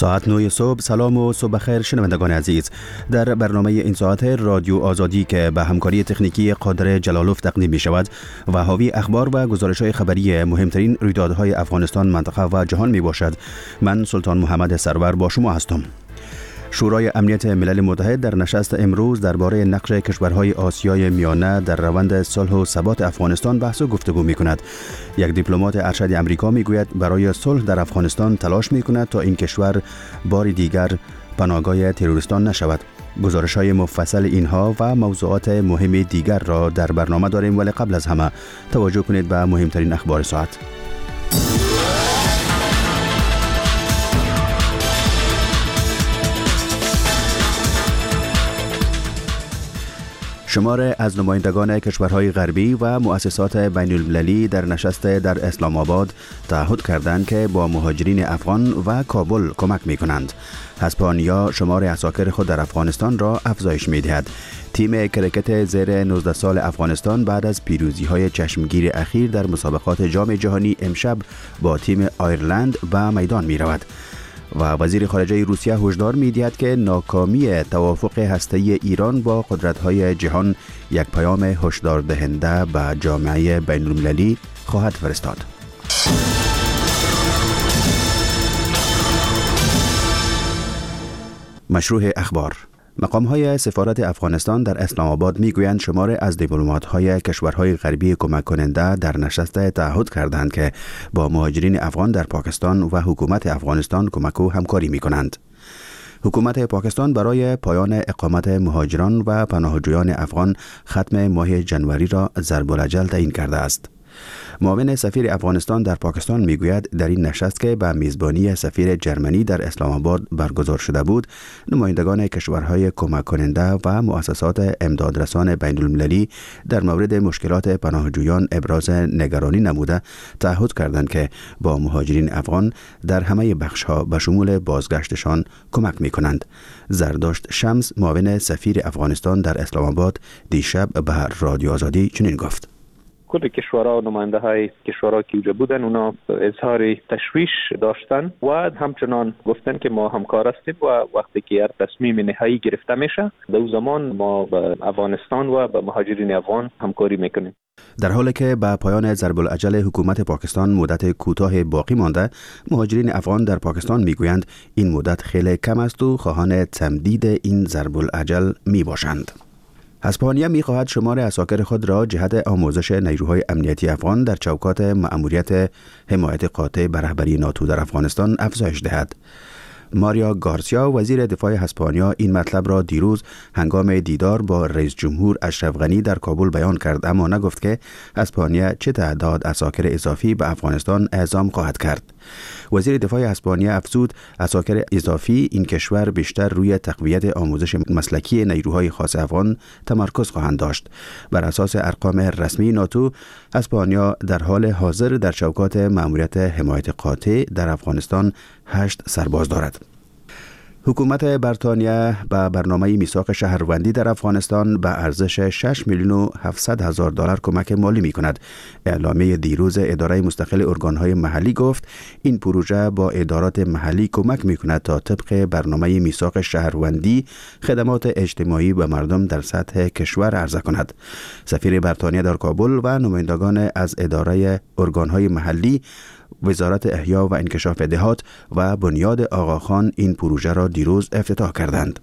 ساعت 9 صبح. سلام و صبح خیر شنوندگان عزیز. در برنامه این ساعت رادیو آزادی که به همکاری تکنیکی قادر جلالوف تقدیم می شود و حاوی اخبار و گزارش‌های خبری مهمترین رویدادهای افغانستان، منطقه و جهان می باشد. من سلطان محمد سرور با شما هستم. شورای امنیت ملل متحد در نشست امروز درباره نقش کشورهای آسیای میانه در روند صلح و ثبات افغانستان بحث و گفتگو می کند. یک دیپلمات ارشد امریکا می گوید برای صلح در افغانستان تلاش می کند تا این کشور بار دیگر پناهگاه تروریستان نشود. گزارش‌های مفصل اینها و موضوعات مهم دیگر را در برنامه داریم، ولی قبل از همه توجه کنید به مهمترین اخبار ساعت. شمار از نمایندگان کشورهای غربی و مؤسسات بین المللی در نشست در اسلام آباد تعهد کردند که با مهاجرین افغان و کابل کمک می کنند. اسپانیا شمار عساکر خود در افغانستان را افزایش می دهد. تیم کرکت زیر 19 سال افغانستان بعد از پیروزی‌های چشمگیر اخیر در مسابقات جام جهانی امشب با تیم آیرلند به میدان می رود. و وزیر خارجه روسیه هشدار می‌دهد که ناکامی توافق هسته‌ای ایران با قدرت‌های جهان یک پیام هشدار دهنده به جامعه بین‌المللی خواهد فرستاد. مشروع اخبار. مقام‌های سفارت افغانستان در اسلام آباد می‌گویند شمار از دیپلمات‌های کشورهای غربی کمک کننده در نشست تعهد کردند که با مهاجرین افغان در پاکستان و حکومت افغانستان کمک و همکاری می‌کنند. حکومت پاکستان برای پایان اقامت مهاجران و پناهجویان افغان ختم ماه جنوری را ضرب‌الاجل تعیین کرده است. معاون سفیر افغانستان در پاکستان میگوید در این نشست که به میزبانی سفیر جرمنی در اسلام آباد برگزار شده بود، نمایندگان کشورهای کمک کننده و مؤسسات امدادرسان بین المللی در مورد مشکلات پناهجویان ابراز نگرانی نموده تعهد کردند که با مهاجرین افغان در همه بخش‌ها به شمول بازگشتشان کمک می‌کنند. زرداشت شمس معاون سفیر افغانستان در اسلام آباد دیشب به رادیو آزادی چنین گفت: کل کشورها و نماینده های کشورها که اونجا بودن اونا اظهار تشویش داشتن و همچنان گفتن که ما همکار هستیم و وقتی که هر تصمیم نهایی گرفته میشه در اون زمان ما با افغانستان و با مهاجرین افغان همکاری میکنیم. در حالی که به پایان ضرب‌الاجل حکومت پاکستان مدت کوتاه باقی مانده، مهاجرین افغان در پاکستان میگویند این مدت خیلی کم است و خواهان تمدید این ضرب‌الاجل میباشند. اسپانیا می‌خواهد شمار عساکر خود را جهت آموزش نیروهای امنیتی افغان در چوکات مأموریت حمایت قاطع به رهبری ناتو در افغانستان افزایش دهد. ماریا گارسیا وزیر دفاع اسپانیا این مطلب را دیروز هنگام دیدار با رئیس جمهور اشرف غنی در کابل بیان کرد، اما نگفت که اسپانیا چه تعداد عساکر اضافی به افغانستان اعزام خواهد کرد. وزیر دفاع اسپانیا افزود عساکر اضافی این کشور بیشتر روی تقویت آموزش مسلکی نیروهای خاص افغان تمرکز خواهند داشت. بر اساس ارقام رسمی ناتو، اسپانیا در حال حاضر در چوکات مأموریت حمایت قاطع در افغانستان 8 سرباز دارد. حکومت بریتانیا به برنامه میثاق شهروندی در افغانستان به ارزش 6 میلیون و 700 هزار دلار کمک مالی می کند. اعلامیه دیروز اداره مستقل ارگانهای محلی گفت این پروژه با ادارات محلی کمک می کند تا طبق برنامه میثاق شهروندی خدمات اجتماعی به مردم در سطح کشور عرضه کند. سفیر بریتانیا در کابل و نمایندگان از اداره ارگانهای محلی، وزارت احیا و انکشاف دهات و بنیاد آقاخان این پروژه را دیروز افتتاح کردند.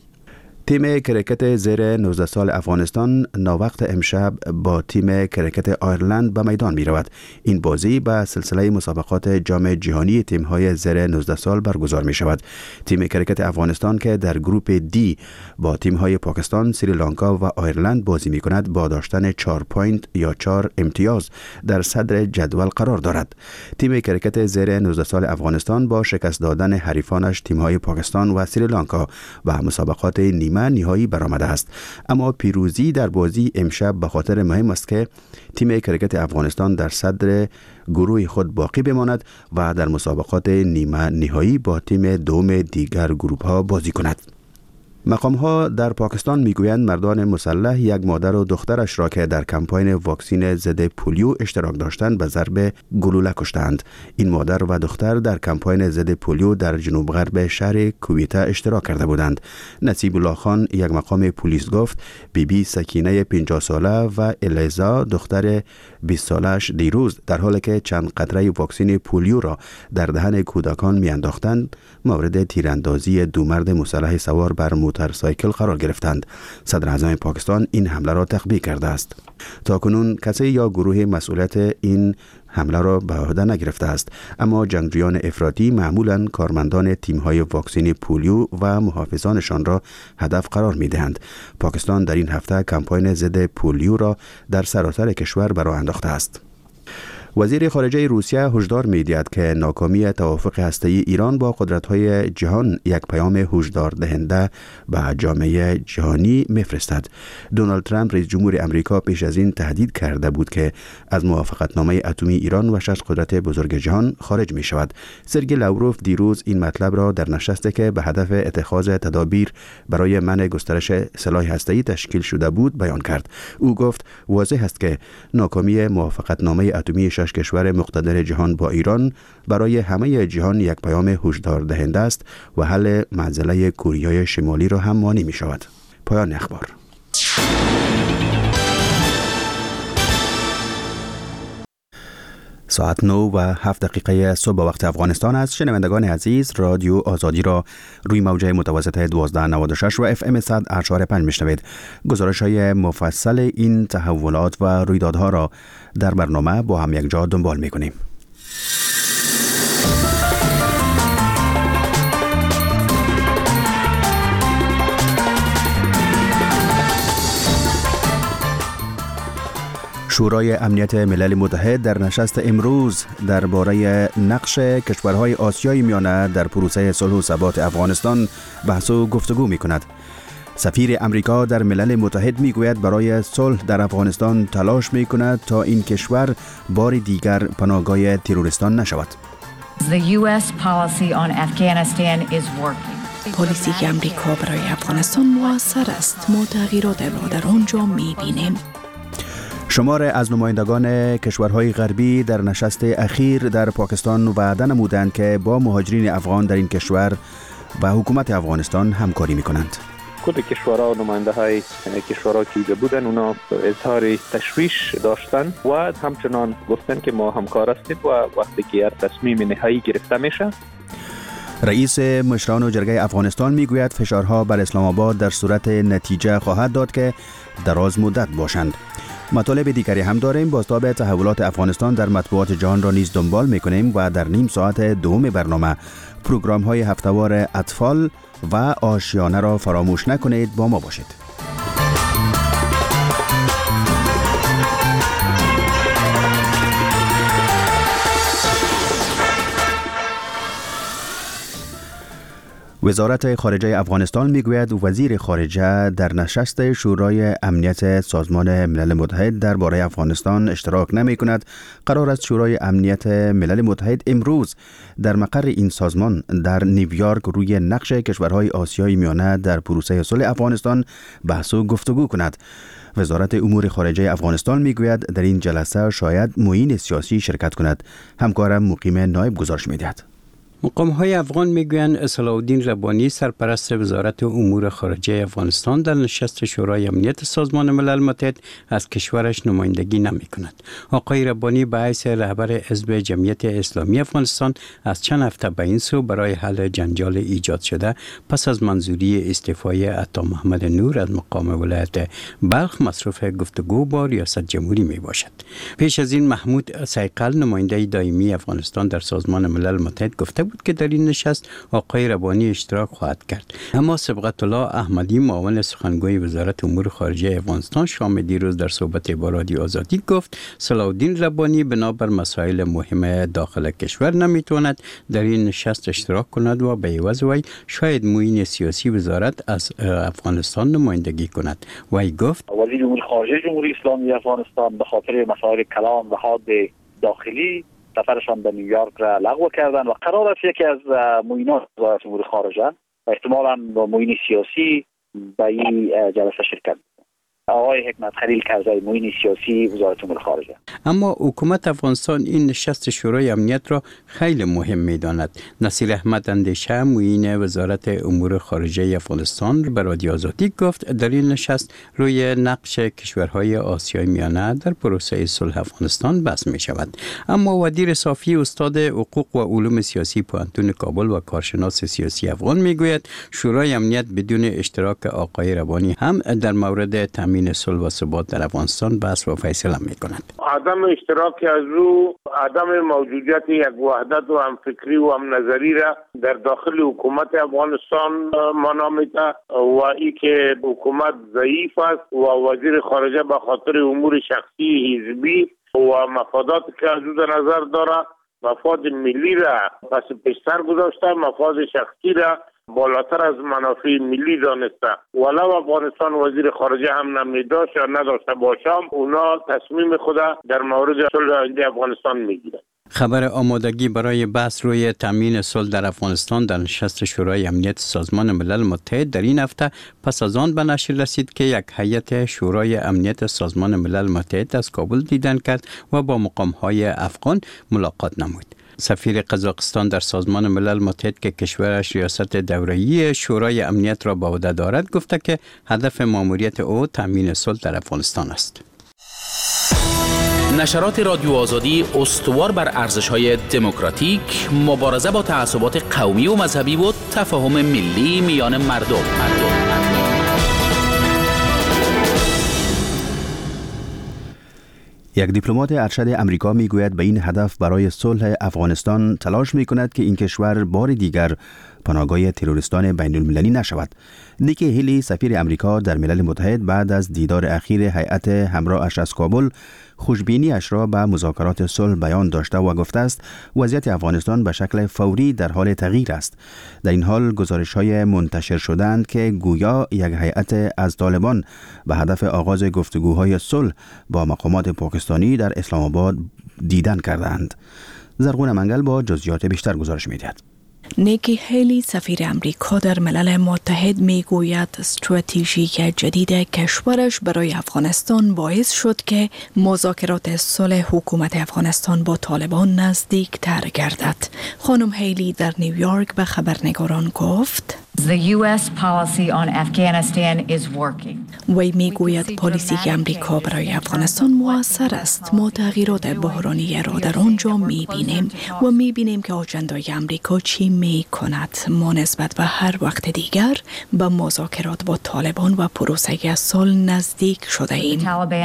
تیم کرکت زیر 19 سال افغانستان ناوقت امشب با تیم کرکت آیرلند به میدان می رود. این بازی به سلسله مسابقات جام جهانی تیم‌های زیر 19 سال برگزار می شود. تیم کرکت افغانستان که در گروپ دی با تیم‌های پاکستان، سریلانکا و آیرلند بازی می کند با داشتن 4 پوینت یا 4 امتیاز در صدر جدول قرار دارد. تیم کرکت زیر 19 سال افغانستان با شکست دادن حریفانش تیم‌های پاکستان و سریلانکا و مسابقات نهایی برآمده است، اما پیروزی در بازی امشب به خاطر مهم است که تیم کرکت افغانستان در صدر گروه خود باقی بماند و در مسابقات نیمه نهایی با تیم دوم دیگر گروه ها بازی کند. مقام‌ها در پاکستان میگویند مردان مسلح یک مادر و دخترش را که در کمپاین واکسین ضد پولیو اشتراک داشتند به ضرب گلوله کشتند. این مادر و دختر در کمپاین ضد پولیو در جنوب غرب شهر کویته اشتراک کرده بودند. نصیب الله خان یک مقام پلیس گفت بی سکینه 50 ساله و الیزا دختر 20 سالش دیروز در حالی که چند قطره واکسین پولیو را در دهن کودکان میانداختند مورد تیراندازی دو مرد مسلح سوار بر موتورسایکل قرار گرفتند. صدر اعظم پاکستان این حمله را تخبیه کرده است. تاکنون کسی یا گروه مسئولیت این حمله را به عهده نگرفته است، اما جنگجویان افراطی معمولاً کارمندان تیم‌های واکسین پولیو و محافظانشان را هدف قرار می‌دهند. پاکستان در این هفته کمپاین ضد پولیو را در سراسر کشور برآورده انداخته است. وزیر خارجه روسیه هشدار می‌دهد که ناکامی توافق هسته‌ای ایران با قدرت‌های جهان یک پیام هشدار دهنده به جامعه جهانی می‌فرستد. دونالد ترامپ رئیس جمهور امریکا پیش از این تهدید کرده بود که از موافقتنامه اتمی ایران و 6 قدرت بزرگ جهان خارج می‌شود. سرگئی لاوروف دیروز این مطلب را در نشستی که به هدف اتخاذ تدابیر برای منع گسترش سلاح هسته‌ای تشکیل شده بود بیان کرد. او گفت واضح است که ناکامی موافقتنامه اتمی کشور مقتدر جهان با ایران برای همه جهان یک پیام هشدار دهنده است و حل معضله کره شمالی را هم مانع می شود. پایان اخبار. ساعت 9:07 صبح وقت افغانستان است. شنوندگان عزیز، رادیو آزادی را روی موجه متوسط 1296 و FM 100.5 میشنوید. گزارش‌های مفصل این تحولات و رویدادها را در برنامه با هم یک جا دنبال می‌کنیم. شورای امنیت ملل متحد در نشست امروز درباره نقش کشورهای آسیای میانه در پروسه صلح و ثبات افغانستان بحث و گفتگو می‌کند. سفیر امریکا در ملل متحد میگوید برای صلح در افغانستان تلاش می‌کند تا این کشور بار دیگر پناهگاه تروریستان نشود. پالیسی که امریکا برای افغانستان مؤثر است. ما تغییرات را در آنجا می‌بینیم. شمار از نمایندگان کشورهای غربی در نشست اخیر در پاکستان وعده نمودند که با مهاجرین افغان در این کشور و حکومت افغانستان همکاری می‌کنند. کل کشورها و نماینده های کشورها که اینجا بودن اونا اظهار تشویش داشتن و همچنان گفتن که ما همکار هستیم و وقتی که هر تصمیم نهایی گرفته میشه. رئیس مشران جرگه افغانستان میگوید فشارها بر اسلام آباد در صورت نتیجه خواهد داد که دراز مدت باشند. مطالب دیگری هم داریم. بازتاب تحولات افغانستان در مطبوعات جهان را نیز دنبال میکنیم و در نیم ساعت دوم برنامه پروگرام های هفته‌وار اطفال و آشیانه را فراموش نکنید. با ما باشید. وزارت خارجه افغانستان میگوید وزیر خارجه در نشست شورای امنیت سازمان ملل متحد درباره افغانستان اشتراک نمی کند. قرار است شورای امنیت ملل متحد امروز در مقر این سازمان در نیویورک روی نقش کشورهای آسیای میانه در پروسه صلح افغانستان بحث و گفتگو کند. وزارت امور خارجه افغانستان میگوید در این جلسه شاید معین سیاسی شرکت کند. همکارم مقیم نایب گزارش میدهد. مقام‌های افغان میگویند صلاح الدین ربانی سرپرست وزارت امور خارجه افغانستان در نشست شورای امنیت سازمان ملل متحد از کشورش نمایندگی نمی‌کند. آقای ربانی به حیث رهبر حزب جمعیت اسلامی افغانستان از چند هفته به این سو برای حل جنجال ایجاد شده پس از منظوری استعفای عطا محمد نور از مقام ولایت بلخ مصروف گفتگو با ریاست جمهوری میباشد. پیش از این محمود سیقل نماینده دائمی افغانستان در سازمان ملل متحد گفته بود که در این نشست آقای ربانی اشتراک خواهد کرد. اما صبغت الله احمدی معاون سخنگوی وزارت امور خارجه افغانستان شام دیروز در صحبت با رادیو آزادی گفت صلاح الدین ربانی بنابر مسائل مهم داخل کشور نمیتواند در این نشست اشتراک کند و به عوض وی شاید معین سیاسی وزارت از افغانستان نمایندگی کند. وی گفت وزیر امور خارجه جمهوری اسلامی افغانستان به خاطر مسائل کلان و حاد داخلی سفرشان به نیویورک را لغو کردن و قرار است یکی از معینات وزارت امور خارجه احتمالاً با معین سیاسی به این جلسه شرکت. آقای حکمت خلیل کرزی معین سیاسی وزارت امور خارجه. اما حکومت افغانستان این نشست شورای امنیت را خیلی مهم می‌داند. نصیر احمد اندیشه معین وزارت امور خارجه افغانستان به رادیو آزادی گفت در این نشست روی نقش کشورهای آسیای میانه در پروسه صلح افغانستان بحث می‌شود. اما ودیر صافی استاد حقوق و علوم سیاسی پوهنتون کابل و کارشناس سیاسی افغان میگوید شورای امنیت بدون اشتراک آقای ربانی هم در مورد تامین صلح و ثبات در افغانستان بحث و فیصله می‌کند. عدم اشتراک از او عدم موجودیت یک وحدت و همفکری و هم نظری را در داخل حکومت افغانستان معنا می‌دهد و ای که حکومت ضعیف است و وزیر خارجه به خاطر امور شخصی حزبی و مفادات که از او در نظر دارد مفاد ملی را پس پیشتر گذاشته، مفاد شخصی را بالاتر از منافع ملی دانسته. ولو افغانستان وزیر خارجه هم نمیداشت یا نداشته باشم اونا تصمیم خود در مورد صلح آینده افغانستان میگیرند. خبر آمادگی برای بحث روی تامین صلح در افغانستان در نشست شورای امنیت سازمان ملل متحد در این هفته پس از آن به نشر رسید که یک هیئت شورای امنیت سازمان ملل متحد از کابل دیدن کرد و با مقام‌های افغان ملاقات نمود. سفیر قزاقستان در سازمان ملل متحد که کشورش ریاست دوره‌ای شورای امنیت را به عهده دارد گفته که هدف ماموریت او تامین صلح در افغانستان است. نشرات رادیو آزادی استوار بر ارزش‌های دموکراتیک، مبارزه با تعصبات قومی و مذهبی و تفاهم ملی میان مردم. یک دیپلمات ارشد امریکا میگوید به این هدف برای صلح افغانستان تلاش میکند که این کشور بار دیگر پناهگاه تروریستان بین المللی نشود. نیکی هیلی سفیر امریکا در ملل متحد بعد از دیدار اخیر هیئت همراهش از کابل خوشبینی‌اش را به مذاکرات صلح بیان داشته و گفته است وضعیت افغانستان به شکل فوری در حال تغییر است. در این حال گزارش‌های منتشر شدند که گویا یک هیئت از طالبان به هدف آغاز گفتگوهای صلح با مقامات پاکستانی در اسلام آباد دیدن کردند. زرغون منگل با جزئیات بیشتر گزارش می‌دهد. نیکی هیلی سفیر امریکا در ملل متحد میگوید استراتژی جدید کشورش برای افغانستان باعث شد که مذاکرات صلح حکومت افغانستان با طالبان نزدیک تر گردد. خانم هیلی در نیویورک به خبرنگاران گفت The US policy on Afghanistan is working. وی میگوید پالیسی امریکا برای افغانستان مؤثر است. ما تغییرات بحرانی را در آنجا میبینیم و میبینیم که آجندای امریکا چی میکند. ما نسبت به هر وقت دیگر به مذاکرات با طالبان و پروسه صلح نزدیک شده ایم.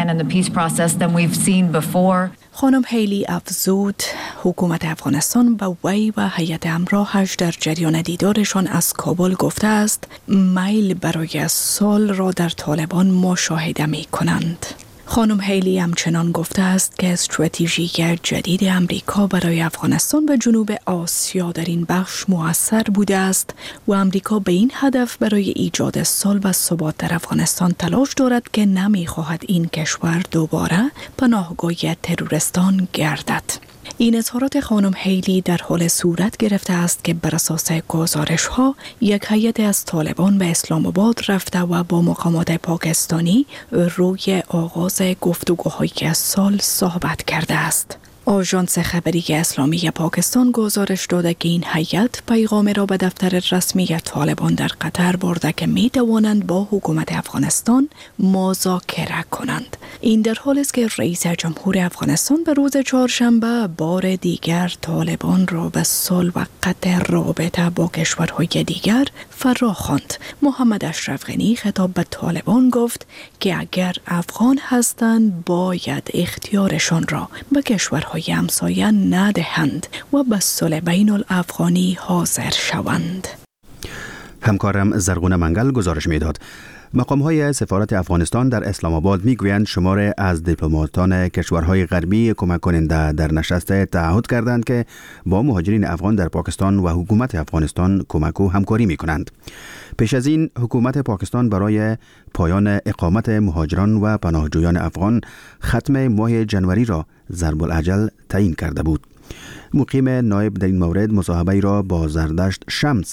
خانم هیلی افزود حکومت افغانستان به وی و هیئت همراهش در جریان دیدارشان از کابل گفته است میل برای صلح را در طالبان مشاهده می کنند. خانم هیلی همچنان گفته است که استراتژی جدید امریکا برای افغانستان و جنوب آسیا در این بخش مؤثر بوده است و امریکا به این هدف برای ایجاد صلح و ثبات در افغانستان تلاش دارد که نمی‌خواهد این کشور دوباره پناهگاه تروریستان گردد. این اظهارات خانم هیلی در حال صورت گرفته است که بر اساس گزارش‌ها یک هیئت از طالبان به اسلام آباد رفته و با مقامات پاکستانی روی آغاز گفتگوهای صلح صحبت کرده است. آژانس خبری اسلامی پاکستان گزارش داده که این هیئت پیغام را به دفتر رسمی طالبان در قطر برده که می توانند با حکومت افغانستان مذاکره کنند. این در حالی است که رئیس جمهور افغانستان به روز چهارشنبه بار دیگر طالبان را به صلح و قطع رابطه با کشورهای دیگر فراخواند. محمد اشرف غنی خطاب به طالبان گفت که اگر افغان هستند باید اختیارشان را به کشورهای همسایه ندهند و به صلح بین الافغانی حاضر شوند. همکارم زرغون منگل گزارش میداد. مقام‌های سفارت افغانستان در اسلام آباد میگویند شمار از دیپلماتان کشورهای غربی کمک کننده در نشست تعهد کردند که با مهاجرین افغان در پاکستان و حکومت افغانستان کمک و همکاری میکنند. پیش از این حکومت پاکستان برای پایان اقامت مهاجران و پناهجویان افغان ختم ماه جنوری را ضرب الاجل تعیین کرده بود. مقیم نایب در این مورد مصاحبه‌ای را با زردشت شمس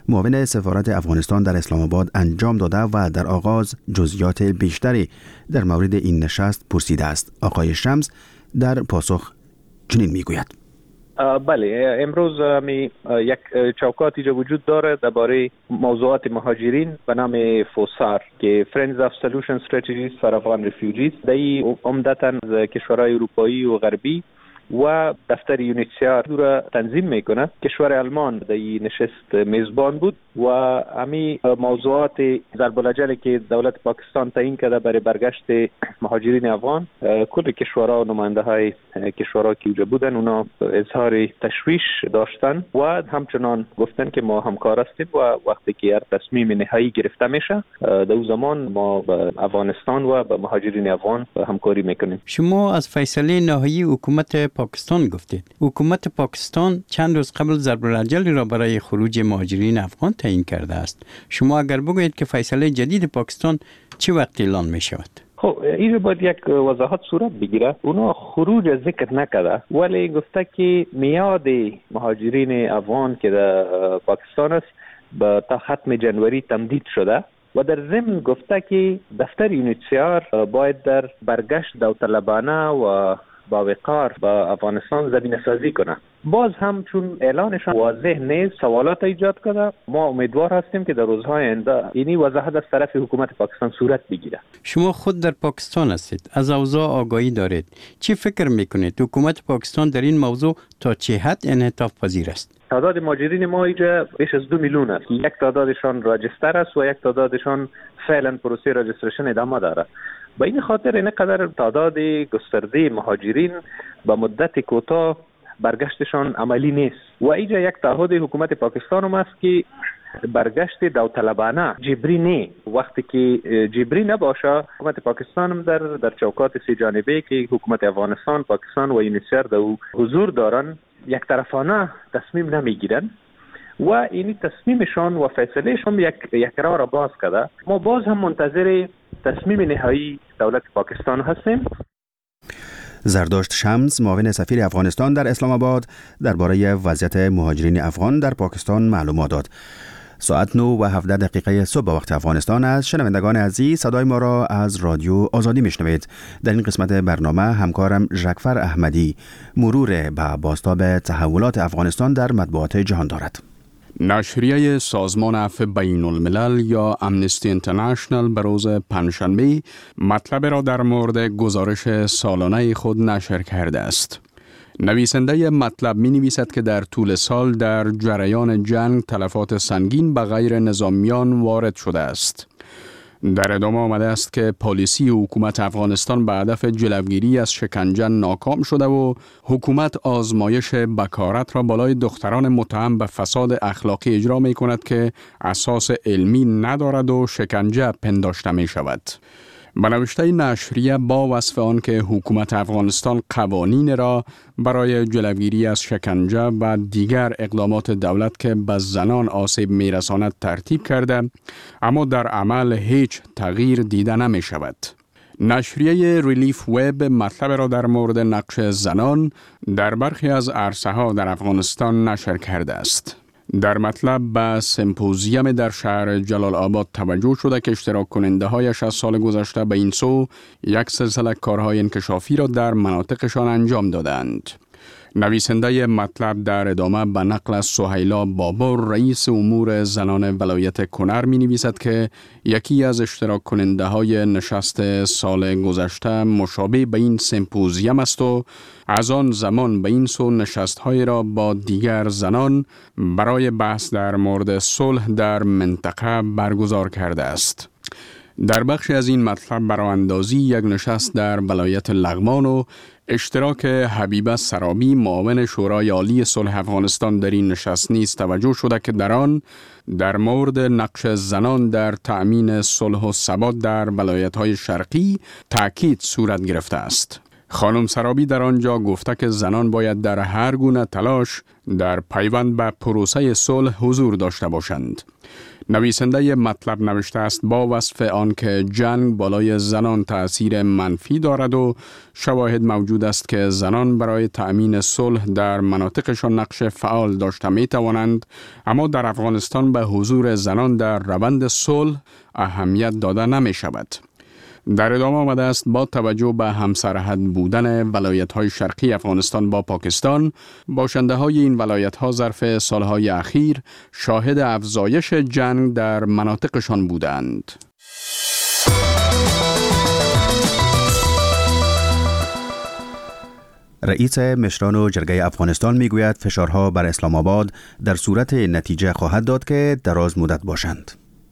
معاون سفارت افغانستان در اسلام آباد انجام داده و در آغاز جزئیات بیشتری در مورد این نشست پرسیده است. آقای شمس در پاسخ چنین میگوید: بله، امروز یک چوکات اینجا وجود داره درباره موضوعات مهاجرین به نام فوسار که Friends of Solution Strategies for Afghan Refugees. دایی عمدتاً از کشورهای اروپایی و غربی و دفتر یونیسیار را تنظیم میکنه. کشور آلمان در این نشست میزبان بود و امی موضوعات ضرب الاجلی که دولت پاکستان تعیین کرده برای برگشت مهاجرین افغان، کل کشورها و نماینده های کشورها که اونجا بودن اونا اظهار تشویش داشتن و همچنان گفتن که ما همکار هستیم و وقتی که هر تصمیم نهایی گرفته میشه در اون زمان ما با افغانستان و با مهاجرین افغان همکاری میکنیم. شما از فیصله نهایی حکومت پاکستان گفتید. حکومت پاکستان چند روز قبل ضرب الاجل را برای خروج مهاجرین افغان تعیین کرده است. شما اگر بگویید که فیصله جدید پاکستان چه وقت اعلان می شود؟ خب اینجا باید یک وضاحت صورت بگیره. اونا خروج ذکر نکرده ولی گفته که میاد مهاجرین افغان که در پاکستان است تا ختم جنوری تمدید شده و در ضمن گفته که دفتر یونیسیار باید در برگشت داوطلبانه و با وقار با افغانستان زمینه سازی کنه. باز هم چون اعلانشان واضح نیست سوالات ایجاد کرده. ما امیدوار هستیم که در روزهای آینده اینی وضاحت از طرف حکومت پاکستان صورت بگیره. شما خود در پاکستان هستید، از اوضاع آگاهی دارید. چی فکر میکنید حکومت پاکستان در این موضوع تا چه حد انعطاف پذیر است؟ تعداد مهاجرین ما اینجا بیش از 2 میلیون است. یک تعدادشان راجستر است و یک تعدادشان فعلا پروسه راجستریشن ادامه داره. به این خاطر اینقدر تعداد گسترده مهاجرین با مدت کوتاه برگشتشان عملی نیست و اینجا یک تعهد حکومت پاکستان هم است که برگشت داوطلبانه جبری نه. وقتی که جبری نباشه حکومت پاکستان هم در چوکات سه جانبه که حکومت افغانستان، پاکستان و یونیسیار در حضور دارن یک طرفانه تصمیم نمیگیرن و این تصمیمشان و فیصلهشان یک راه را باز کرده. ما باز هم منتظر تصمیم نهایی دولت پاکستان هستیم. زرداشت شمس، معاون سفیر افغانستان در اسلام آباد، درباره وضعیت مهاجرین افغان در پاکستان معلومات داد. ساعت 9:17 صبح وقت افغانستان است. شنوندگان عزیز، صدای ما را از رادیو آزادی میشنوید. در این قسمت برنامه همکارم ژکفر احمدی مرور به بازتاب تحولات افغانستان در مطبوعات جهان دارد. نشریه سازمان عفو بین الملل یا امنستی اینترنشنال به روز پنجشنبه مطلب را در مورد گزارش سالانه خود نشر کرده است. نویسنده مطلب می نویسد که در طول سال در جریان جنگ تلفات سنگین به غیر نظامیان وارد شده است. در ادامه آمده است که پالیسی حکومت افغانستان به هدف جلوگیری از شکنجه ناکام شده و حکومت آزمایش بکارت را بالای دختران متهم به فساد اخلاقی اجرا می کند که اساس علمی ندارد و شکنجه پنداشته می شود. به نوشته نشریه با وصف آن که حکومت افغانستان قوانین را برای جلوگیری از شکنجه و دیگر اقدامات دولت که به زنان آسیب میرساند ترتیب کرده، اما در عمل هیچ تغییر دیده نمی شود. نشریه ریلیف وب مطلب را در مورد نقش زنان در برخی از عرصه‌ها در افغانستان نشر کرده است. در مطلب به سمپوزیوم در شهر جلال آباد توجه شده که اشتراک کننده هایش از سال گذشته به این سو یک سلسله کارهای انکشافی را در مناطقشان انجام دادند. نویسنده مطلب در ادامه به نقل از سهیلا بابر رئیس امور زنان ولایت کنر می نویسد که یکی از اشتراک کننده های نشست سال گذشته مشابه به این سمپوزیوم است و از آن زمان به این سو نشست های را با دیگر زنان برای بحث در مورد صلح در منطقه برگزار کرده است. در بخشی از این مطلب براندازی یک نشست در ولایت لغمان و اشتراک حبیبه سرابی معاون شورای عالی صلح افغانستان در این نشست نیز توجه شده که در آن در مورد نقش زنان در تأمین صلح و ثبات در ولایت‌های شرقی تأکید صورت گرفته است. خانم سرابی در آنجا گفته که زنان باید در هر گونه تلاش در پیوند به پروسه صلح حضور داشته باشند. نویسنده مطلب نوشته است با وصف آن که جنگ بالای زنان تأثیر منفی دارد و شواهد موجود است که زنان برای تأمین صلح در مناطقشان نقش فعال داشته می توانند، اما در افغانستان به حضور زنان در روند صلح اهمیت داده نمی شود. در ادامه آمده است با توجه به همسرحد بودن ولایت‌های شرقی افغانستان با پاکستان، باشنده‌های این ولایت‌ها ظرف سالهای اخیر شاهد افزایش جنگ در مناطقشان بودند. رئیس مشران جرگه افغانستان میگوید فشارها بر اسلام آباد در صورت نتیجه خواهد داد که دراز مدت باشند.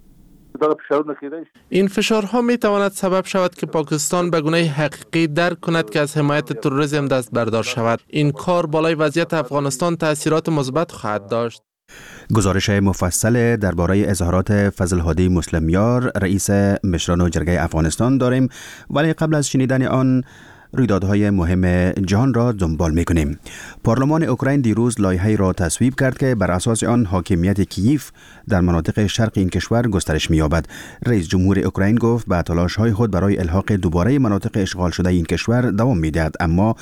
این فشارها می تواند سبب شود که پاکستان به گونه حقیقی درک کند که از حمایت تروریسم دست بردار شود. این کار بالای وضعیت افغانستان تأثیرات مثبت خواهد داشت. گزارش مفصل درباره اظهارات فضل‌هادی مسلمیار رئیس مشران جرگه افغانستان داریم، ولی قبل از شنیدن آن رویدادهای مهم جهان را دنبال می‌کنیم. پارلمان اوکراین دیروز لایحه‌ای را تصویب کرد که بر اساس آن حاکمیت کییف در مناطق شرق این کشور گسترش می‌یابد. رئیس جمهور اوکراین گفت به تلاش‌های خود برای الحاق دوباره مناطق اشغال شده این کشور دوام می‌دهد، اما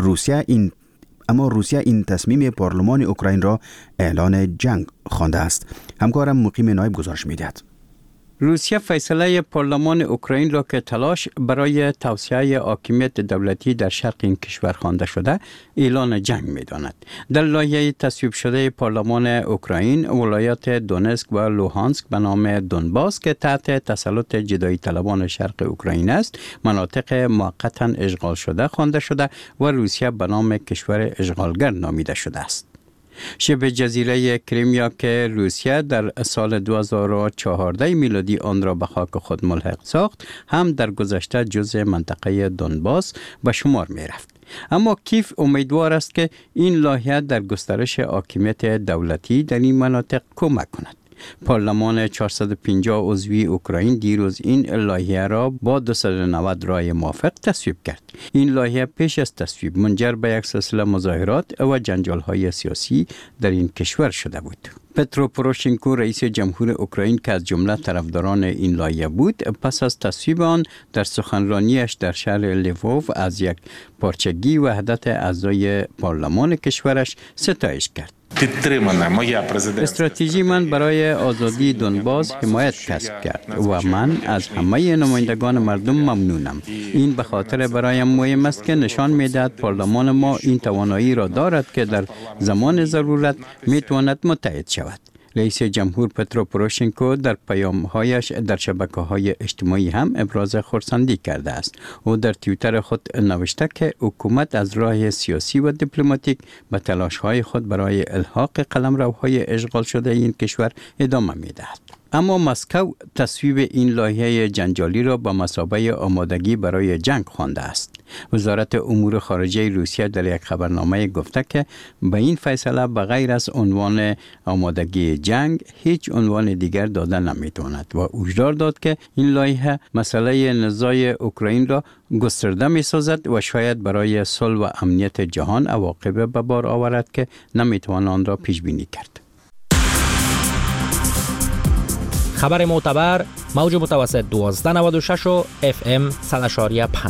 روسیه این تصمیم پارلمان اوکراین را اعلان جنگ خوانده است. همکارم مقیم نایب گزارش می‌دهد. روسیه فیصله پارلمان اوکراین را که تلاش برای توسعه حاکمیت دولتی در شرق این کشور خوانده شده اعلان جنگ می‌داند. در لایحه تصویب شده پارلمان اوکراین، ولایات دونسک و لوهانسک به نام دونباس که تحت تسلط جدایی طلبان شرق اوکراین است، مناطق موقتا اشغال شده خوانده شده و روسیه به نام کشور اشغالگر نامیده شده است. شبه جزیره کریمیا که روسیه در سال 2014 میلادی آن را به خاک خود ملحق ساخت، هم در گذشته جزء منطقه دونباس به شمار می رفت. اما کیف امیدوار است که این لایحه در گسترش حاکمیت دولتی در این مناطق کمک کند. پارلمان 450 عضوی اوکراین دیروز این لایحه را با 290 رای موافق تصویب کرد. این لایحه پیش از تصویب منجر به یک سلسله مظاهرات و جنجال‌های سیاسی در این کشور شده بود. پترو پوروشنکو رئیس جمهور اوکراین که از جمله طرفداران این لایحه بود، پس از تصویب آن در سخنرانیش در شهر لیووف از یک پارچگی وحدت اعضای پارلمان کشورش ستایش کرد. استراتژی من برای آزادی دونباس حمایت کسب کرد و من از همه نمایندگان مردم ممنونم. این به خاطر برایم مهم است که نشان می‌دهد پارلمان ما این توانایی را دارد که در زمان ضرورت می‌تواند متحد شود. رئیس جمهور پترو پوروشنکو در پیام‌هایش در شبکه‌های اجتماعی هم ابراز خرسندی کرده است. او در توییتر خود نوشته که حکومت از راه سیاسی و دیپلماتیک به تلاش‌های خود برای الحاق قلمروهای اشغال شده این کشور ادامه می‌دهد. اما مسکو تصویب این لایحه جنجالی را به مثابه آمادگی برای جنگ خوانده است. وزارت امور خارجه روسیه در یک خبرنامه گفته که به این فیصله بغیر از عنوان آمادگی جنگ هیچ عنوان دیگر داده نمیتواند و هشدار داد که این لایحه مسئله نزاع اوکراین را گسترده می‌سازد و شاید برای صلح و امنیت جهان عواقب به بار آورد که نمیتوان آن را پیش بینی کرد. خبر معتبر موج متوسط 1296 و FM 100.5.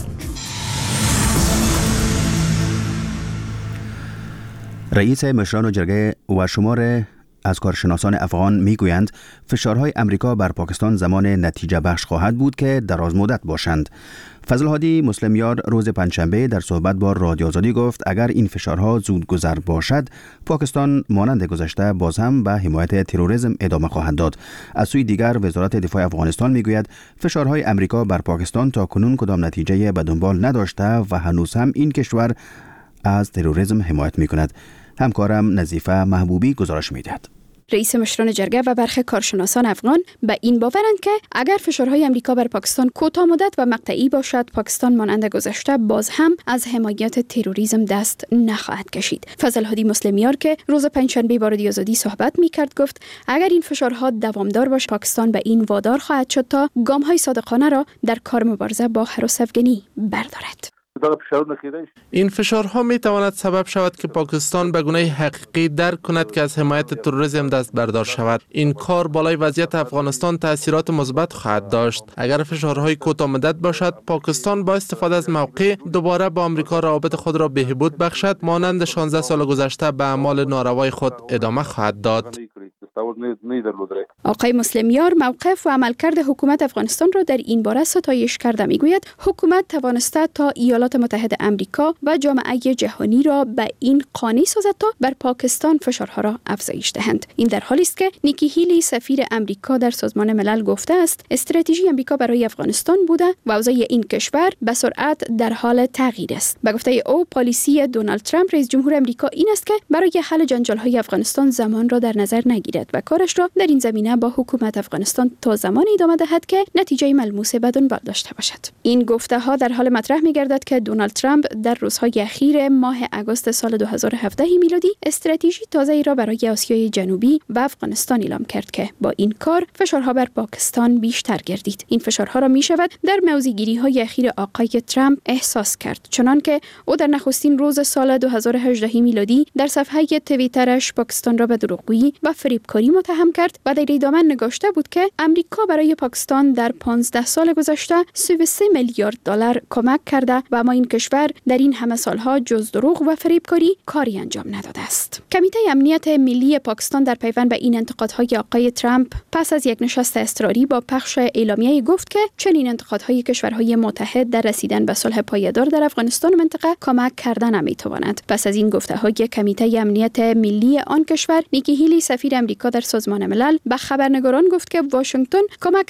رئیس مشران جرگه و شمار از کارشناسان افغان میگویند فشارهای امریکا بر پاکستان زمان نتیجه بخش خواهد بود که دراز مدت باشند. فضل‌هادی مسلمیار روز پنجشنبه در صحبت با رادیو آزادی گفت اگر این فشارها زود گذر باشد، پاکستان مانند گذشته باز هم به حمایت تروریسم ادامه خواهد داد. از سوی دیگر وزارت دفاع افغانستان میگوید فشارهای امریکا بر پاکستان تا کنون کدام نتیجه به دنبال نداشته و هنوز هم این کشور از تروریسم حمایت میکند. همکارم نظیفه محبوبی گزارش میدهد. رئیس مشران جرگه و برخی کارشناسان افغان به این باورند که اگر فشارهای امریکا بر پاکستان کوتاه مدت و مقطعی باشد، پاکستان مانند گذشته باز هم از حمایت تروریسم دست نخواهد کشید. فضل‌هادی مسلمیار که روز پنجشنبه با رادیو آزادی صحبت می‌کرد گفت اگر این فشارها دوامدار باشد، پاکستان به این وادار خواهد شد تا گام‌های صادقانه را در کار مبارزه با هراس افغانی بردارد. این فشارها می تواند سبب شود که پاکستان به گونه حقیقی درک کند که از حمایت تروریسم دست بردار شود. این کار بالای وضعیت افغانستان تاثیرات مثبت خواهد داشت. اگر فشارهای کوتاه مدت باشد، پاکستان با استفاده از موقع دوباره با آمریکا روابط خود را بهبود بخشد، مانند 16 سال گذشته به اعمال ناروای خود ادامه خواهد داد. آقای مسلمیار موقف و عملکرد حکومت افغانستان را در این باره ستایش کرده. میگوید حکومت توانسته تا ایالات متحده آمریکا و جامعه جهانی را به این قانع سازد تا بر پاکستان فشارها را افزایش دهند. این در حالی است که نیکی هیلی سفیر آمریکا در سازمان ملل گفته است استراتژی آمریکا برای افغانستان بوده و اوضاع این کشور به سرعت در حال تغییر است. به گفته او پالیسی دونالد ترامپ رئیس جمهور آمریکا این است که برای حل جنجال‌های افغانستان زمان را در نظر نگیرد و کارش را در این زمینه با حکومت افغانستان تا زمانی ادامه دهد که نتیجه ملموس به دنبال داشته باشد. این گفته ها در حال مطرح می‌گردد که دونالد ترامپ در روزهای اخیر ماه آگوست سال 2017 میلادی استراتژی تازه‌ای را برای آسیای جنوبی و افغانستان اعلام کرد که با این کار فشارها بر پاکستان بیشتر گردید. این فشارها را می‌شود در موضع‌گیری‌های اخیر آقای ترامپ احساس کرد، چنانکه او در نخستین روز سال 2018 میلادی در صفحه توییترش پاکستان را به دروغگویی و فریبکاری متهم کرد و در ادامه نگاشته بود که امریکا برای پاکستان در 15 سال گذشته 33 میلیارد دلار کمک کرده و اما این کشور در این همه سالها جز دروغ و فریبکاری کاری انجام نداده است. کمیته امنیت ملی پاکستان در پیوند به این انتقادهای آقای ترامپ پس از یک نشست اضطراری با پخش اعلامیه گفت که چنین انتقادهای کشورهای متحد در رسیدن به صلح پایدار در افغانستان و منطقه کمک کردن نمیتواند. پس از این گفته‌های کمیته امنیت ملی آن کشور، نیکی هیلی سفیر امریکا در سازمان ملل به خبرنگاران گفت که واشنگتن کمک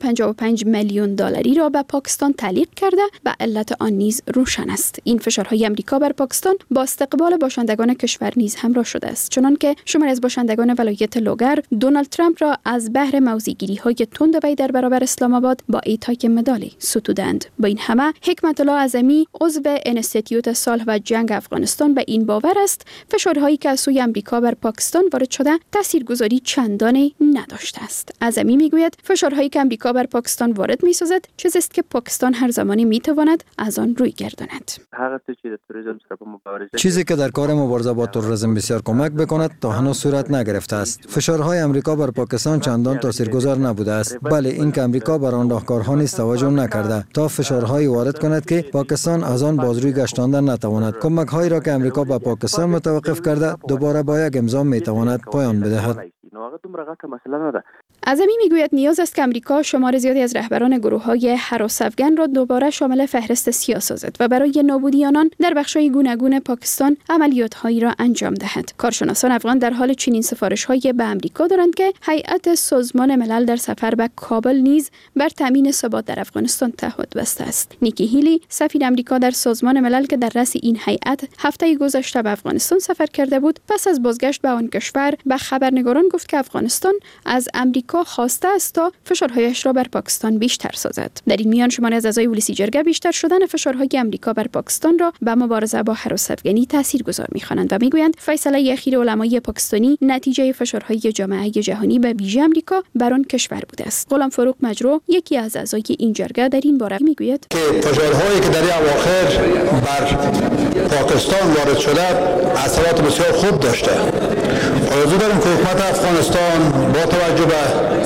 255 میلیون دلاری را به پاکستان تعلیق کرده و علت آن نیز روشن است. این فشارهای امریکا بر پاکستان با استقبال باشندگان کشور نیز همراه شده است، چنانکه شماری از باشندگان ولایت لوگر دونالد ترامپ را از بهر موضع‌گیری‌های تند وی در برابر اسلام آباد با اعطای مدال ستودند. با این همه حکمت الله اعظمی عضو انستیتیوت صلح و جنگ افغانستان به این باور است فشارهایی که از سوی امریکا بر پاکستان وارد شده تاثیرگذاری چندانی نداشته است. اعظمی میگوید فشارهایی که امریکا بر پاکستان وارد می‌سازد چیزی است که پاکستان هر زمانی میتواند از آن روی گرداند. چیزی که در کار مبارزه با تروریسم بسیار کمک بکند تا هنوز صورت نگرفته است. فشارهای امریکا بر پاکستان چندان تاثیرگذار نبوده است. بله، این که امریکا بر آن راهکارها نیز توجه نکرده تا فشارهایی وارد کند که پاکستان از آن بازروی گشتاندن نتواند. کمک‌هایی را که امریکا به پاکستان متوقف کرده دوباره با یک امضا میتواند پایان بدهد. اعظمی میگوید نیاز است که امریکا شمار زیادی از رهبران گروه‌های هراس افغان را دوباره شامل فهرست سیاه سازد و برای نابودی آنان در بخش‌های گوناگون پاکستان عملیات‌هایی را انجام دهد. کارشناسان افغان در حال چنین سفارش‌هایی به امریکا دارند که هیئت سازمان ملل در سفر به کابل نیز بر تامین ثبات در افغانستان تعهد بسته است. نیکی هیلی سفیر امریکا در سازمان ملل که در رأس این هیئت هفته گذشته به افغانستان سفر کرده بود، پس از بازگشت به آن کشور به خبرنگاران گفت که افغانستان از امریکا خواسته است تا فشارهایش را بر پاکستان بیشتر سازد. در این میان شماری از اعضای ولسی جرگه بیشتر شدن فشارهای امریکا بر پاکستان را به مبارزه با هراس افغانی تاثیرگذار می‌خوانند و میگویند فیصله اخیر علمای پاکستانی نتیجه فشارهای جامعه جهانی به ویژه امریکا بر آن کشور بوده است. غلام فاروق مجروح یکی از اعضای این جرگه در این باره میگوید که فشارهایی که در اواخر بر پاکستان وارد شده اثرات بسیار خوب داشته. آرزو داریم که حکومت افغانستان با توجه به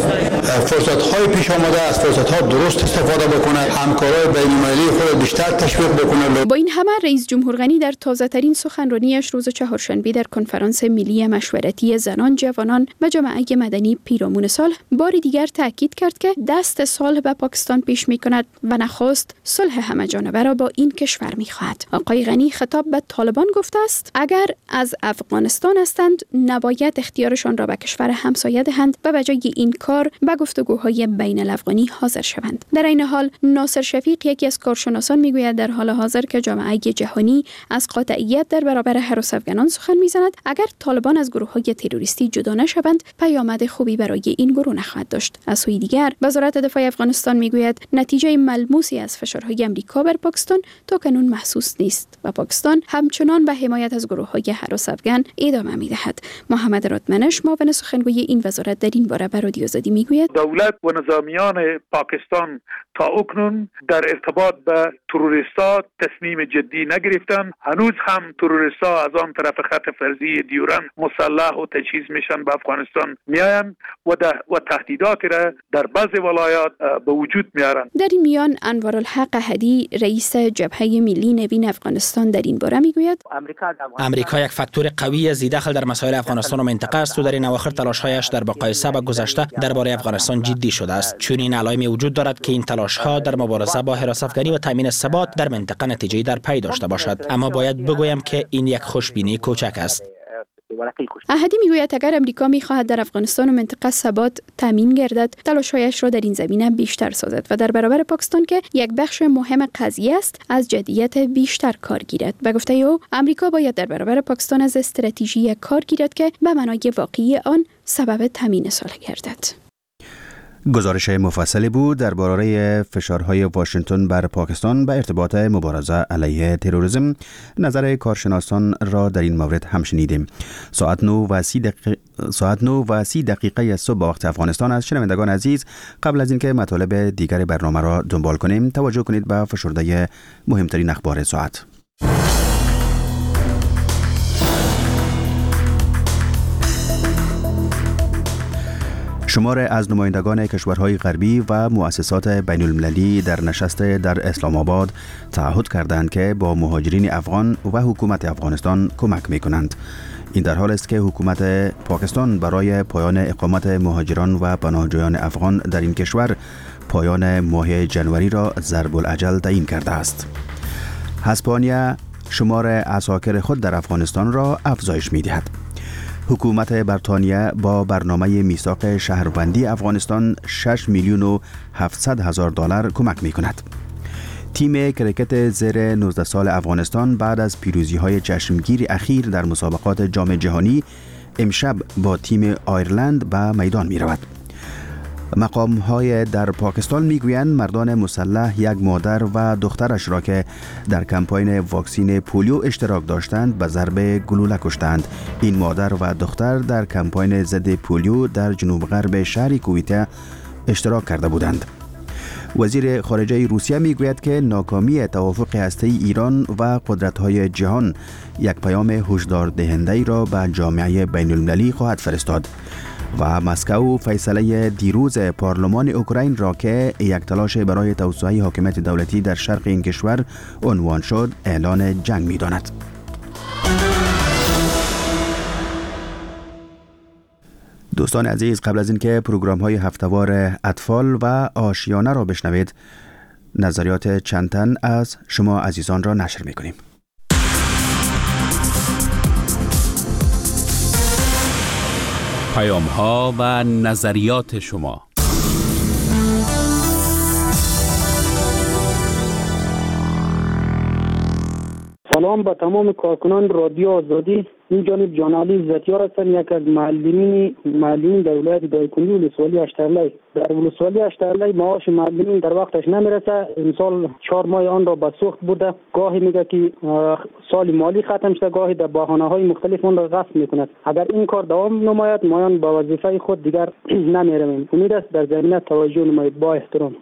فرصت‌های پیش آمده از فرصت‌ها درست استفاده بکنه، همکارای بین‌المللی خود بیشتر تشویق بکنه. با این همه رئیس جمهور غنی در تازه‌ترین سخنرانیش روز چهارشنبه در کنفرانس ملی مشورتی زنان، جوانان و جامعه مدنی پیرامون صلح بار دیگر تاکید کرد که دست صلح به پاکستان پیش می‌کند و نخست صلح همه‌جانبه را با این کشور می‌خواهد. آقای غنی خطاب به طالبان گفته است اگر از افغانستان هستند نباید اختیارشان را به کشور همسایه دهند و به جای این کار به گفتگوهای بین الافغانی حاضر شوند. در این حال ناصر شفیق یکی از کارشناسان میگوید در حال حاضر که جامعه جهانی از قاطعیت در برابر هراس افغانان سخن میزند، اگر طالبان از گروه‌های تروریستی جدا نشوند پیامد خوبی برای این گروه نخواهد داشت. از سوی دیگر وزارت دفاع افغانستان میگوید نتیجه ملموسی از فشارهای آمریکا بر پاکستان تاکنون محسوس نیست و پاکستان همچنان به حمایت از گروه‌های هراس افغان ادامه میدهد. محمد رادمنش معاون سخنگوی این وزارت در این باره به رادیو آزادی میگوید دولت و نظامیان پاکستان تا اکنون در ارتباط به تروریستا تصمیم جدی نگرفتن. هنوز هم تروریستا از آن طرف خط فرضی دیورند مسلح و تجهیز میشن به افغانستان میاین و تهدیداتی را در بعضی ولایات به وجود میارن. در این میان انوارالحق احدی رئیس جبهه ملی نوین افغانستان در این باره میگوید امریکا یک فاکتور قوی از دخل در مسائل افغانستان و منطقه است و در این اواخر تلاش‌هایش در مقایسه با گذشته درباره افغانستان جدی شده است، چون این علائم وجود دارد که این تلاش‌ها در مبارزه با حراس افغانی و تامین ثبات در منطقه نتیجه‌ای در پی داشته باشد. اما باید بگویم که این یک خوشبینی کوچک است. احدی میگوید اگر امریکا میخواهد در افغانستان و منطقه ثبات تامین گردد، تلاش‌هایش را در این زمینه بیشتر سازد و در برابر پاکستان که یک بخش مهم قضیه است از جدیت بیشتر کار گیرد. به گفته او امریکا باید در برابر پاکستان از استراتژی کار گیرد که به معنای واقعی آن سبب تامین صلح گردد. گزارش مفصلی بود درباره فشارهای واشنگتن بر پاکستان به ارتباط مبارزه علیه تروریسم. نظر کارشناسان را در این مورد هم شنیدیم. ساعت 9:30 صبح وقت افغانستان است. شنوندگان عزیز، قبل از اینکه مطالب دیگر برنامه را دنبال کنیم، توجه کنید به فشرده مهمترین اخبار ساعت. شمار از نمایندگان کشورهای غربی و مؤسسات بین المللی در نشست در اسلام آباد تعهد کردند که با مهاجرین افغان و حکومت افغانستان کمک می کنند. این در حال است که حکومت پاکستان برای پایان اقامت مهاجران و پناهجویان افغان در این کشور پایان ماه جنوری را ضرب الاجل تعیین کرده است. اسپانیا شمار عساکر خود در افغانستان را افزایش می دهد. حکومت بریتانیا با برنامه میثاق شهروندی افغانستان 6,700,000 دلار کمک می کند. تیم کرکت زیر 19 سال افغانستان بعد از پیروزی‌های چشمگیر اخیر در مسابقات جام جهانی امشب با تیم آیرلند به میدان می رود. مقام‌های در پاکستان میگویند مردان مسلح یک مادر و دخترش را که در کمپاین واکسین پولیو اشتراک داشتند به ضرب گلوله کشتند. این مادر و دختر در کمپاین ضد پولیو در جنوب غرب شهر کویته اشتراک کرده بودند. وزیر خارجه روسیه میگوید که ناکامی توافق هسته‌ای ایران و قدرت‌های جهان یک پیام هشدار دهنده را به جامعه بین المللی خواهد فرستاد. و مسکو فیصله دیروز پارلمان اوکراین را که یک تلاش برای توسعه حاکمیت دولتی در شرق این کشور عنوان شد اعلان جنگ می‌داند. دوستان عزیز، قبل از اینکه پروگرام‌های هفته‌وار اطفال و آشیانه را بشنوید، نظریات چند تن از شما عزیزان را نشر می‌کنیم. پیام‌ها و نظریات شما. سلام به تمام کارکنان رادیو آزادی. این جانب جان علی عزتیار هستم، یک از معلمین در ولایت دایکنی ولسوالی اشترلی. در ولسوالی اشترلی معاش معلمین در وقتش نمیرسه. امسال 4 ماه آن را به سوخت بوده. گاهی میگه که سال مالی ختم شده، گاهی در بهانه‌های مختلف آن را غصب میکند. اگر این کار دوام نماید مایان با وظیفه خود دیگر نمیرویم. امید است در زمینه توجه نمایید. با احترام.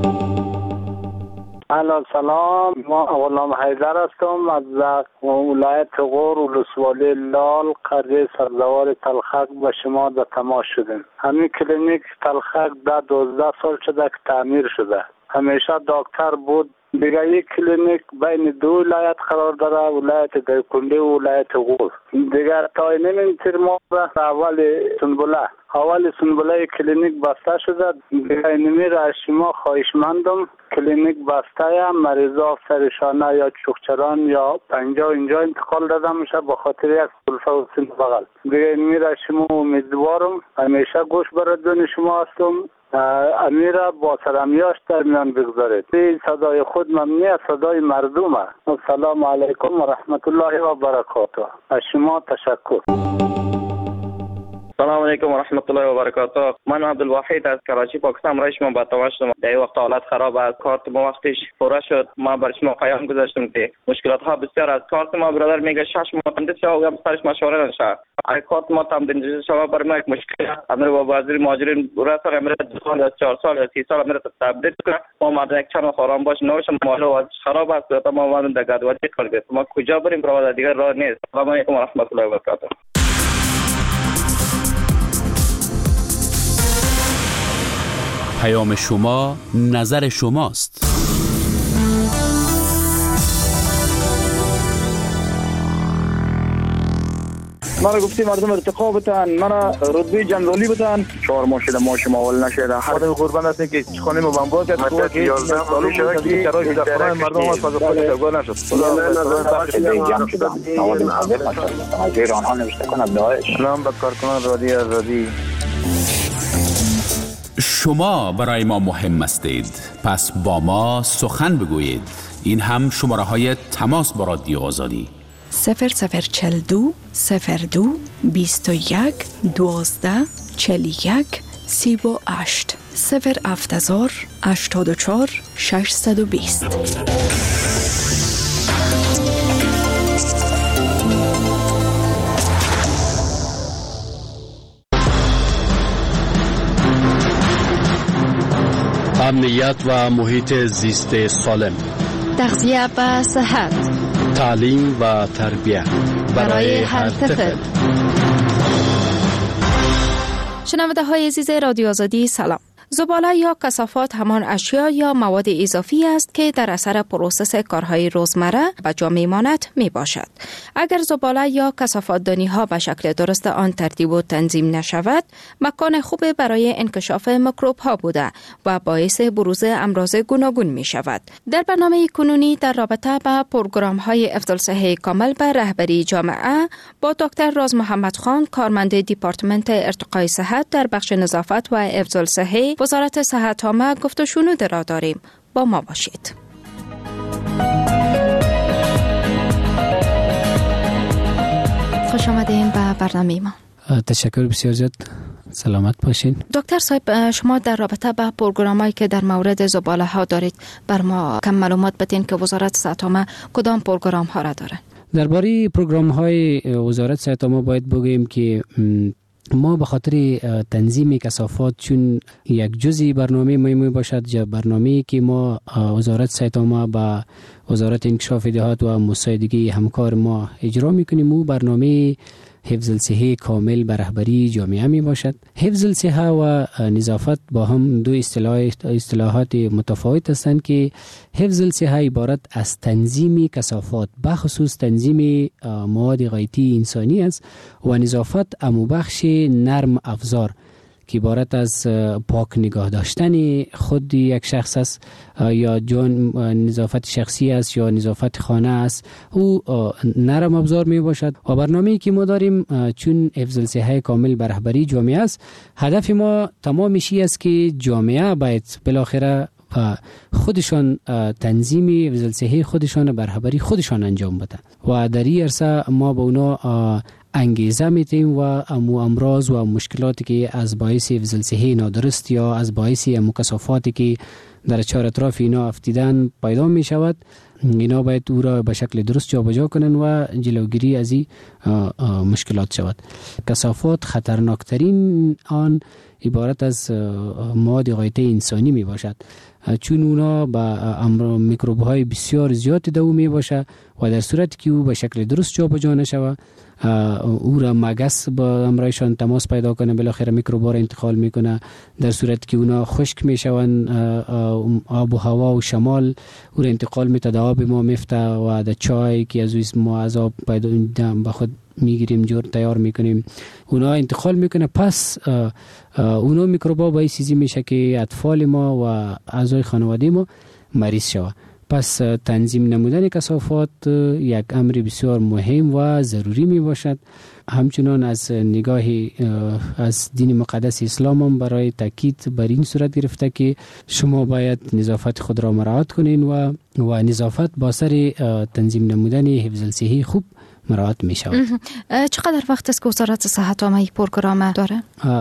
سلام، ما غلام حیدر هستم از ولایت غور ولسوالی لال قریه سبزوار تلخک به شما در تماس شدیم. همین کلینیک تلخک 12 سال شده که تعمیر شده. همیشه دکتر بود. دیگه یک کلینیک بین دو ولایت قرار داره، ولایت دایکنی و ولایت غور. دیگه تا این تیر ماه اول سنبله کلینیک بسته شده. دیگه اینمی را از شما خواهشمندم کلینیک بسته یا مریضا سرشانه یا چوخچران یا پنجا اینجا انتقال داده میشه به خاطر یک سلفه و سن بغل. دیگه اینمی را شما امیدوارم، همیشه گوش بردون شما هستم. امیره با سلامیاش در میان بگذارید. این صدای خود ممنوع از صدای مردمه. السلام علیکم و رحمت الله و برکاته. از شما تشکر. سلام علیکم و رحمت الله و برکاته. من عبدالواحد از کراچی پاکستان. برای شما با شما در وقت حالت خراب است، کارت ما وقتش پوره شد. ما برای شما پیام گذاشتم که مشکلات ها بسیار از کارت ما برادر میگه 6 ماه تمدید شد و سرش مشوره نشه. ای کارت ما تمدید شد برای ما یک مشکل امر با وزیر مهاجرین رسال امر 2 سال 4 سال 3 سال امر تبدیل کنه. ما مدرک یک چند خرام باش نوش مالو از خراب است تا ما وادن دگادواتی کنیم. ما کجا بریم برادر دیگر راه نیست. سلام علیکم و رحمت الله و برکاته. پیام شما نظر شماست. مرا گفتی مردم ارتقا بتن، مرا رتبه جنرالی بتن. 4 ماه شده ما شما اول نشده. خودم قربان هستم که خانه ما بمبار کرد. تو که 11 سال شده که چرا در خانه مردم از فاز خود افغان نشد. از ایران ها نوشته کنم داعش. سلام به کارکنان رادیو آزادی. شما برای ما مهم هستید، پس با ما سخن بگویید. این هم شماره های تماس با رادیو آزادی 0042 02 21 12 41 38 070 84 620. امنیت و محیط زیست سالم، تغذیه و صحت، تعلیم و تربیت برای هر طفل. شنونده های عزیز رادیو آزادی سلام. زباله یا کثافات همان اشیا یا مواد اضافی است که در اثر پروسس کارهای روزمره به جا میماند می باشد. اگر زباله یا کثافات دانی ها به شکل درست آن ترتیب و تنظیم نشود، مکان خوب برای انکشاف میکروب ها بوده و باعث بروز امراض گوناگون می شود. در برنامه کنونی در رابطه با پروگرام های افضل صحه کامل به رهبری جامعه با دکتر راز محمد خان، کارمند دیپارتمنت ارتقای صحت در بخش نظافت و افضل صحه وزارت صحت عامه گفت و شنود را داریم. با ما باشید. خوش آمدین به برنامه ما. تشکر بسیار زیاد. سلامت باشین. دکتر صاحب، شما در رابطه با پروگرامایی که در مورد زباله ها دارید بر ما کم معلومات بدین که وزارت صحت عامه کدام پروگرام ها را داره؟ درباره پروگرام های وزارت صحت عامه باید بگوییم که ما به خاطر تنظیم کثافات چون یک جزئی برنامه مهم باشد، یا برنامه‌ای که ما وزارت صحت عامه با وزارت انکشاف دهات و مساعدگی همکار ما اجرا میکنیم، او برنامه حفظ الصحه کامل به رهبری جامعه می باشد. حفظ الصحه و نظافت با هم دو اصطلاحات متفاوت هستند که حفظ الصحه عبارت از تنظیم کثافات، بخصوص تنظیم مواد غایطی انسانی است، و نظافت امو بخش نرم افزار که عبارت از پاک نگاه داشتن خود یک شخص است، یا جون نظافت شخصی است یا نظافت خانه است، او نرم ابزار می باشد. و برنامه‌ای که ما داریم چون حفظ الصحه کامل به رهبری جامعه است، هدف ما تمامش است که جامعه باید بالاخره و خودشان تنظیم حفظ الصحه خودشان به رهبری خودشان انجام بدن، و در این عرصه ما به اونا انگیزه میتیم و امراض و مشکلاتی که از باعث حفظ الصحه نادرست یا از باعث کثافاتی که در چهار اطراف اینا افتیدن پیدا می شود، اینا باید او را به شکل درست جابجا کنن و جلوگیری از این مشکلات شود. کثافات خطرناکترین آن عبارت از مواد غایطی انسانی می باشد، چون اونا با میکروب های بسیار زیاد دو می باشه و در صورتی که او به شکل درست جابجا نشود، او را مگس با امرایشان تماس پیدا کنه، بالاخره میکروب را انتقال میکنه. در صورتی که اونا خشک میشون، آب و هوا و شمال او را انتقال میده، در آب ما میفته و در چای که از ما از آب پیدا به خود میگیریم جور تیار میکنیم، اونا انتقال میکنه. پس اونا میکروبا باعث چیزی میشه که اطفال ما و اعضای خانواده ما مریض شود. پس تنظیم نمودن کثافات یک امر بسیار مهم و ضروری می باشد. همچنان از نگاه از دین مقدس اسلام هم برای تاکید بر این صورت گرفته که شما باید نظافت خود را مراعات کنین و نظافت با سر تنظیم نمودن حفظ الصحه خوب مراعات می شود. چقدر وقت است که وزارت صحت عامه این پروگرام داره؟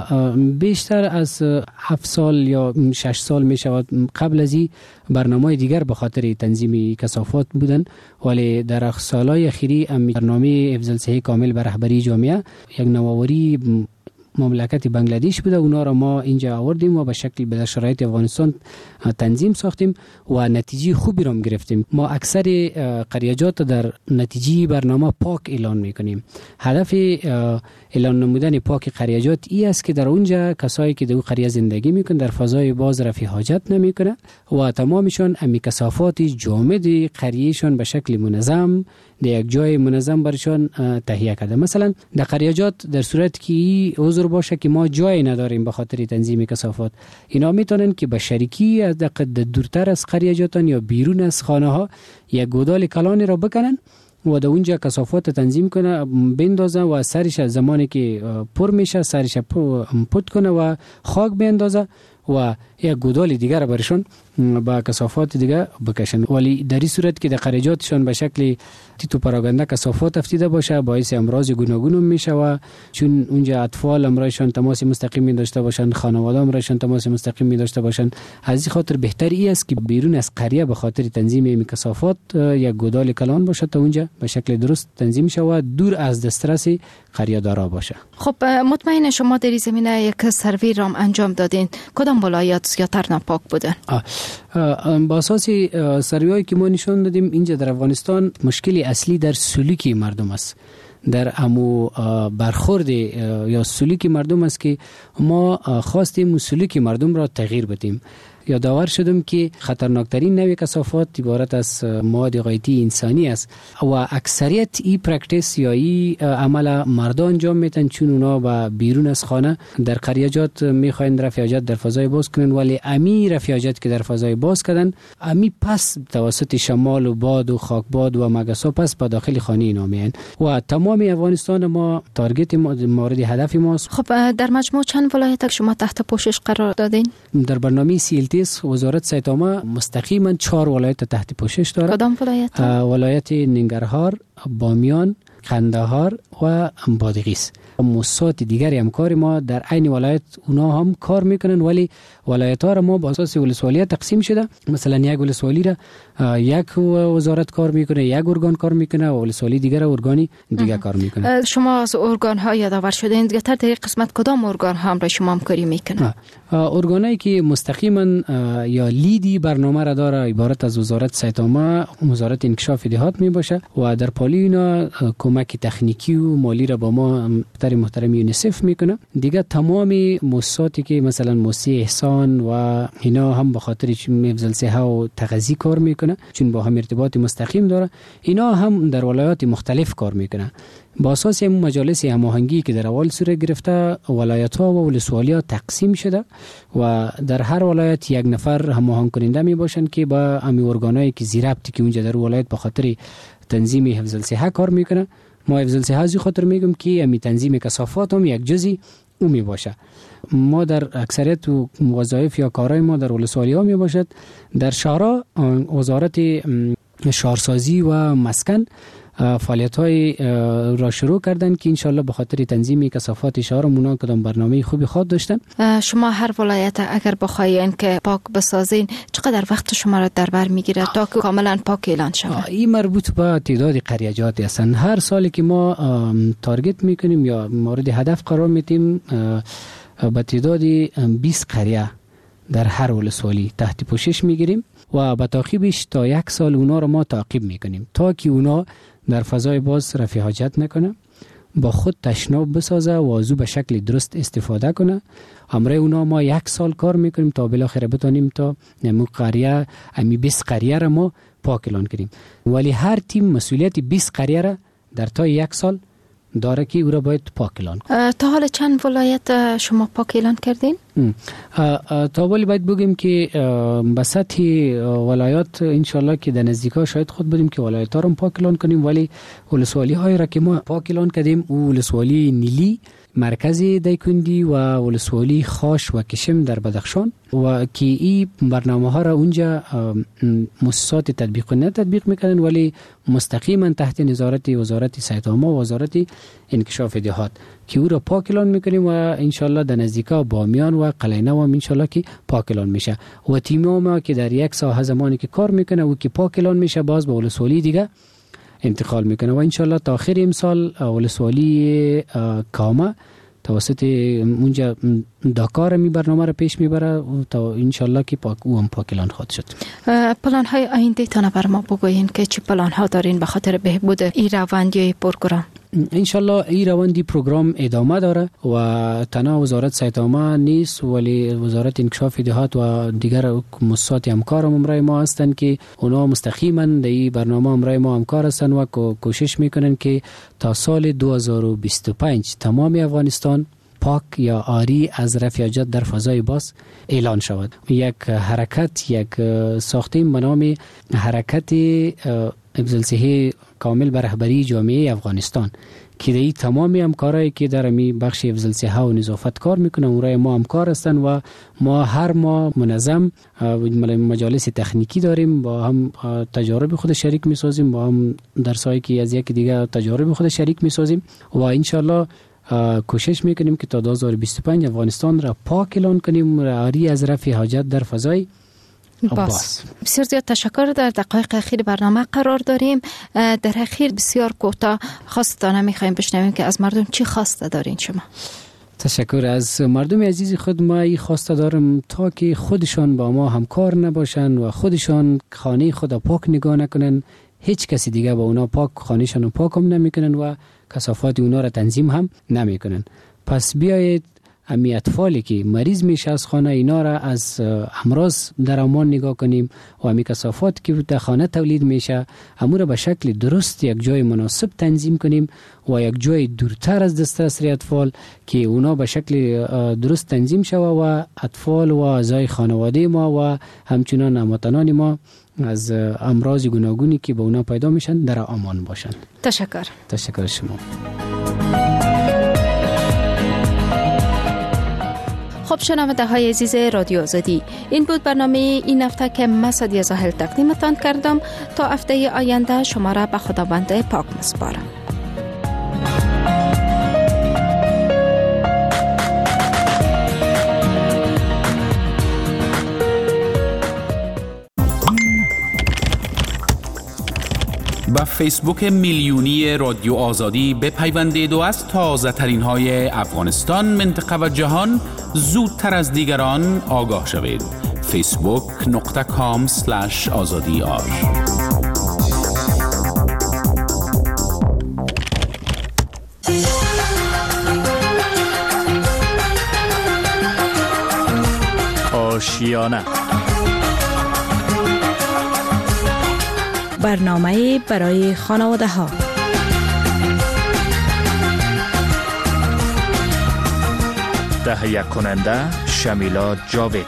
بیشتر از 7 سال یا 6 سال می شود. قبل از این برنامه دیگر به خاطر تنظیم کثافات بودن، ولی در سالهای اخیری برنامه حفظ الصحه کامل به رهبری جامعه یک نوآوری مملکت بنگلادش بوده. اونا را ما اینجا آوردیم و به شکل به شرایط افغانستان تنظیم ساختیم و نتیجه خوبی را گرفتیم. ما اکثر قریجات در نتیجه برنامه پاک اعلان میکنیم. هدف اعلان نمودن پاک قریجات این است که در اونجا کسایی که در قریه زندگی میکنن در فضای باز رفع حاجت نمیکنه و تمامشون امی کثافات جامد قریهشون به شکل منظم در یک جای منظم برشان تهیه کرده. مثلا در قریجات در صورت که عذر باشه که ما جای نداریم به خاطر تنظیم کثافات، اینا میتونن که به شریکی از دورتر از قریجاتن یا بیرون از خانه ها یک گودال کلانی را بکنن و در اونجا کثافات تنظیم کنه، بندازه و سرش زمانی که پر میشه سرش پت کنه و خاک بندازه و یک گودال دیگر برشون با کثافات دیگه بکشن. ولی در این صورت که در قریجاتشون به شکل تیتو پراگنده کثافات افتیده باشه باعث امراض گوناگون میشه و چون اونجا اطفال امرایشون تماس مستقیم داشته باشن، خانواده امرایشون تماس مستقیم داشته باشن، از این خاطر بهتری است که بیرون از قریه به خاطر تنظیم این کثافات یک گودال کلان باشه تا اونجا به شکل درست تنظیم شه و دور از دسترس قریه دارا باشه. خب مطمئن شما در این زمینه یک سروی رام انجام دادین، کدام ولایت زیادتر ناپاک بودن؟ با اساس سروی‌هایی که ما نشون دادیم اینجا در افغانستان مشکلی اصلی در سلوک مردم است، در امو برخورد یا سلوک مردم است که ما خواستیم سلوک مردم را تغییر بدیم. یادآور شدم که خطرناکترین نوع کثافات عبارت از مواد غایطی انسانی است و اکثریت این پرکتیس یا این عمل مردا انجام میتن چون اونا با بیرون از خانه در قریجات میخواین رفع حاجت در فضای باز کنن، ولی امی رفع حاجت که در فضای باز کردن امی پس توسط شمال و باد و خاکباد و مگسا پس به داخل خانه اینا میان و تمام افغانستان ما تارگت مورد هدف ماست. خب در مجموع چند ولایت شما تحت پوشش قرار دادین؟ در برنامه وزارت صحت عامه مستقیما 4 ولایت تحت پوشش داره. کدام ولایت؟ ولایت ننگرهار، بامیان، قندهار و بادغیس. موسسات دیگری همکار ما در عین ولایت اونا هم کار میکنن، ولی ولایت ها را ما با اساس ولسوالی تقسیم شده. مثلا یک ولسوالی را یک وزارت کار میکنه، یک ارگان کار میکنه و ولسوالی دیگر ارگانی دیگه کار میکنه. شما از ارگان ها یادآور شدین، دیگه در این قسمت کدام ارگان ها هم را شما همکاری میکنه؟ ارگانایی که مستقیما یا لیدی برنامه را داره عبارت از وزارت صحت عامه، وزارت انکشاف دهات میباشه و در پالی اینا کمک تکنیکی و مالی را با ما محترم یونیسف میکنه. دیگه تمام مؤسساتی که مثلا مؤسسه احسان و اینا هم به خاطر حفظ الصحه و تغذیه کار میکنه چون با هم ارتباط مستقیم داره، اینا هم در ولایات مختلف کار میکنه. با اساس این مجالس هماهنگی که در اول صورت گرفته ولایت ها و ولسوالی ها تقسیم شده و در هر ولایت یک نفر هماهنگ کننده می باشند که با امی ارگانایی که زیربطی که اونجا در ولایت به خاطر تنظیم حفظ الصحه کار میکنه. ما حفظ الصحه از خاطر میگم که امی تنظیم کثافات هم یک جزئی او می باشه. ما در اکثریت وظایف یا کارهای ما در ولسوالی ها می باشد. در شهرها وزارت شهرسازی و مسکن فعالیت‌های را شروع کردن که انشالله به خاطر تنظیم کثافات شهرمون کدام برنامه خوبی خواد داشتن. شما هر ولایت اگر بخواین که پاک بسازین چقدر وقت شما را در بر میگیره تا که کاملا پاک اعلان شود؟ این مربوط به تعداد قریجات هستند. هر سالی که ما تارگت میکنیم یا مورد هدف قرار میدیم به تعداد 20 قریه در هر ولسوالی تحت پوشش میگیریم و به تعقیبش تا 1 سال اونا رو ما تعقیب میکنیم تا که اونا در فضای باز رفع حاجت نکنه، با خود تشناب بسازه و از او به شکل درست استفاده کنه. امره اونا ما 1 سال کار میکنیم تا بالاخره بتونیم تا همون قریه 20 قریه را ما پاک اعلان کنیم. ولی هر تیم مسئولیت 20 قریه را در تا 1 سال داره که او را باید پاک اعلان کنه. تا حالا چند ولایت شما پاک اعلان کردین؟ تا ولی باید بگیم که به سطح ولایات انشالله که در نزدیکا شاید خود بدیم که ولایت ها رو پاک اعلان کنیم، ولی ولسوالی های را که ما پاک اعلان کردیم او ولسوالی نیلی مرکز دیکندی و ولسوالی خاش و کشم در بدخشان و که این برنامه ها را اونجا مؤسسات تطبیق میکنن ولی مستقیما تحت نظارت وزارت صحت عامه و وزارت انکشاف دهات که او را پاک اعلان میکنیم و انشالله در نزدیکا بامیان و قلعه نو هم انشالله که پاک اعلان میشه و تیم ما که در یک ساحه زمانی که کار میکنه و که پاک اعلان میشه باز به ولسوالی دیگه انتقال میکنه و انشالله تا آخر امسال ولسوالی کامه توسط اونجا داکار می برنامه را پیش میبره تا انشالله که او هم پاک اعلان خواهد شد. پلان های آینده تان بر ما بگوین که چه پلان ها دارین به خاطر بهبود این روند یا پروگرام؟ انشالله این روندی پروگرام ادامه داره و تنها وزارت صحت عامه نیست ولی وزارت انکشاف دهات و دیگر مؤسسات همکار امرای ما هستند که اونا مستقیما در این برنامه امرای ما همکار هستند و کوشش میکنن که تا سال 2025 تمام افغانستان پاک یا عاری از رفیاجت در فضای باز اعلان شود. یک حرکت، یک ساختیم به نام حرکت افضلسیه کامل بر رهبری جامعه افغانستان که در این تمامی همکارایی که در می بخش افضلسیه و نظافت کار میکنن اونرای ما همکار هستن و ما هر ماه منظم مجالس تکنیکی داریم با هم تجارب خود شریک میسازیم با هم درسایی که از یک دیگه تجارب خود شریک میسازیم و انشالله کوشش میکنیم که تا 2025 افغانستان را پاک اعلان کنیم عاری از رفع حاجت در فضای باز. بسیار زیاد تشکر. در دقایق اخیر برنامه قرار داریم. در اخیر بسیار کوتاه خواستانه میخوایم بشنویم که از مردم چی خواسته دارین شما؟ تشکر. از مردم عزیز خود ما این خواسته دارم تا که خودشان با ما همکار نباشن و خودشان خانه خود پاک نگاه نکنن، هیچ کسی دیگه با اونا پاک خانهشان پاک هم نمیکنن و کثافات اونا را تنظیم هم نمیکنن. پس بیایید امی اطفالی که مریض میشه از خانه اینا را از امراض در امان نگاه کنیم و امی کثافات که در خانه تولید میشه امور را به شکل درست یک جای مناسب تنظیم کنیم و یک جای دورتر از دسترس اطفال که اونا به شکل درست تنظیم شوه و اطفال و اعضای خانواده ما و همچنان هموطنان ما از امراض گوناگونی که به اونا پیدا میشن در امان باشن. تشکر شما. خب شنونده های عزیز رادیو آزادی، این بود برنامه این هفته که من سعدیه زاهل تقدیمتان کردم. تا هفته آینده شما را به خداوند پاک میسپارم. با فیسبوک میلیونی رادیو آزادی بپیوندید و از تازه ترین های افغانستان، منطقه و جهان زودتر از دیگران آگاه شوید. facebook.com/azadiar. آشیانه برنامه برای خانواده ها. تهیه کننده شمیلا جاوید.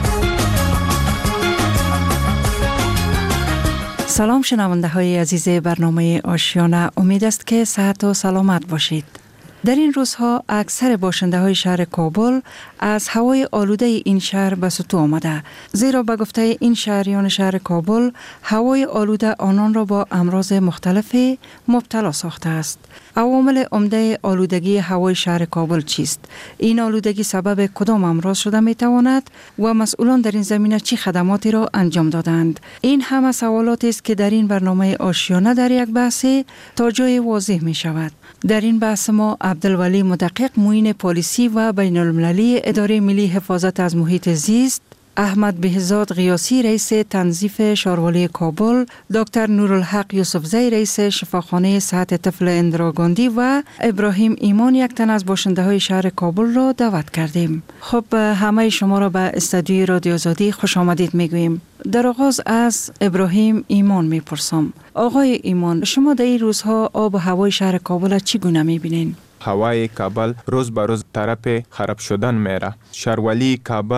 سلام شنونده های عزیز برنامه آشیانه، امید است که صحت و سلامت باشید. در این روزها اکثر باشنده های شهر کابل از هوای آلوده این شهر به سطوح آمده، زیرا به گفته این شهریان شهر کابل هوای آلوده آنان را با امراض مختلفی مبتلا ساخته است. عوامل عمده آلودگی هوای شهر کابل چیست؟ این آلودگی سبب کدام امراض شده می تواند و مسئولان در این زمینه چه خدماتی را انجام دادند؟ این همه سوالاتی است که در این برنامه آشیانه در یک بحث تا جای واضح می شود. در این بحث ما عبدالولی مدقق معین پلیسی و بین المللی اداره ملی حفاظت از محیط زیست، احمد بهزاد غیاسی رئیس تنظیف شاروالی کابل، دکتر نورالحق یوسفزی رئیس شفاخانه صحت طفل اندراگاندی و ابراهیم ایمان یک تن از باشنده های شهر کابل را دعوت کردیم. خب همه شما را به استودیوی رادیو آزادی خوش آمدید میگوییم. در آغاز از ابراهیم ایمان میپرسم. آقای ایمان، شما در این روزها آب و هوای شهر کابل چگونه میبینین؟ هوای کابل روز به روز طرف خراب شدن میره. شهرولی کابل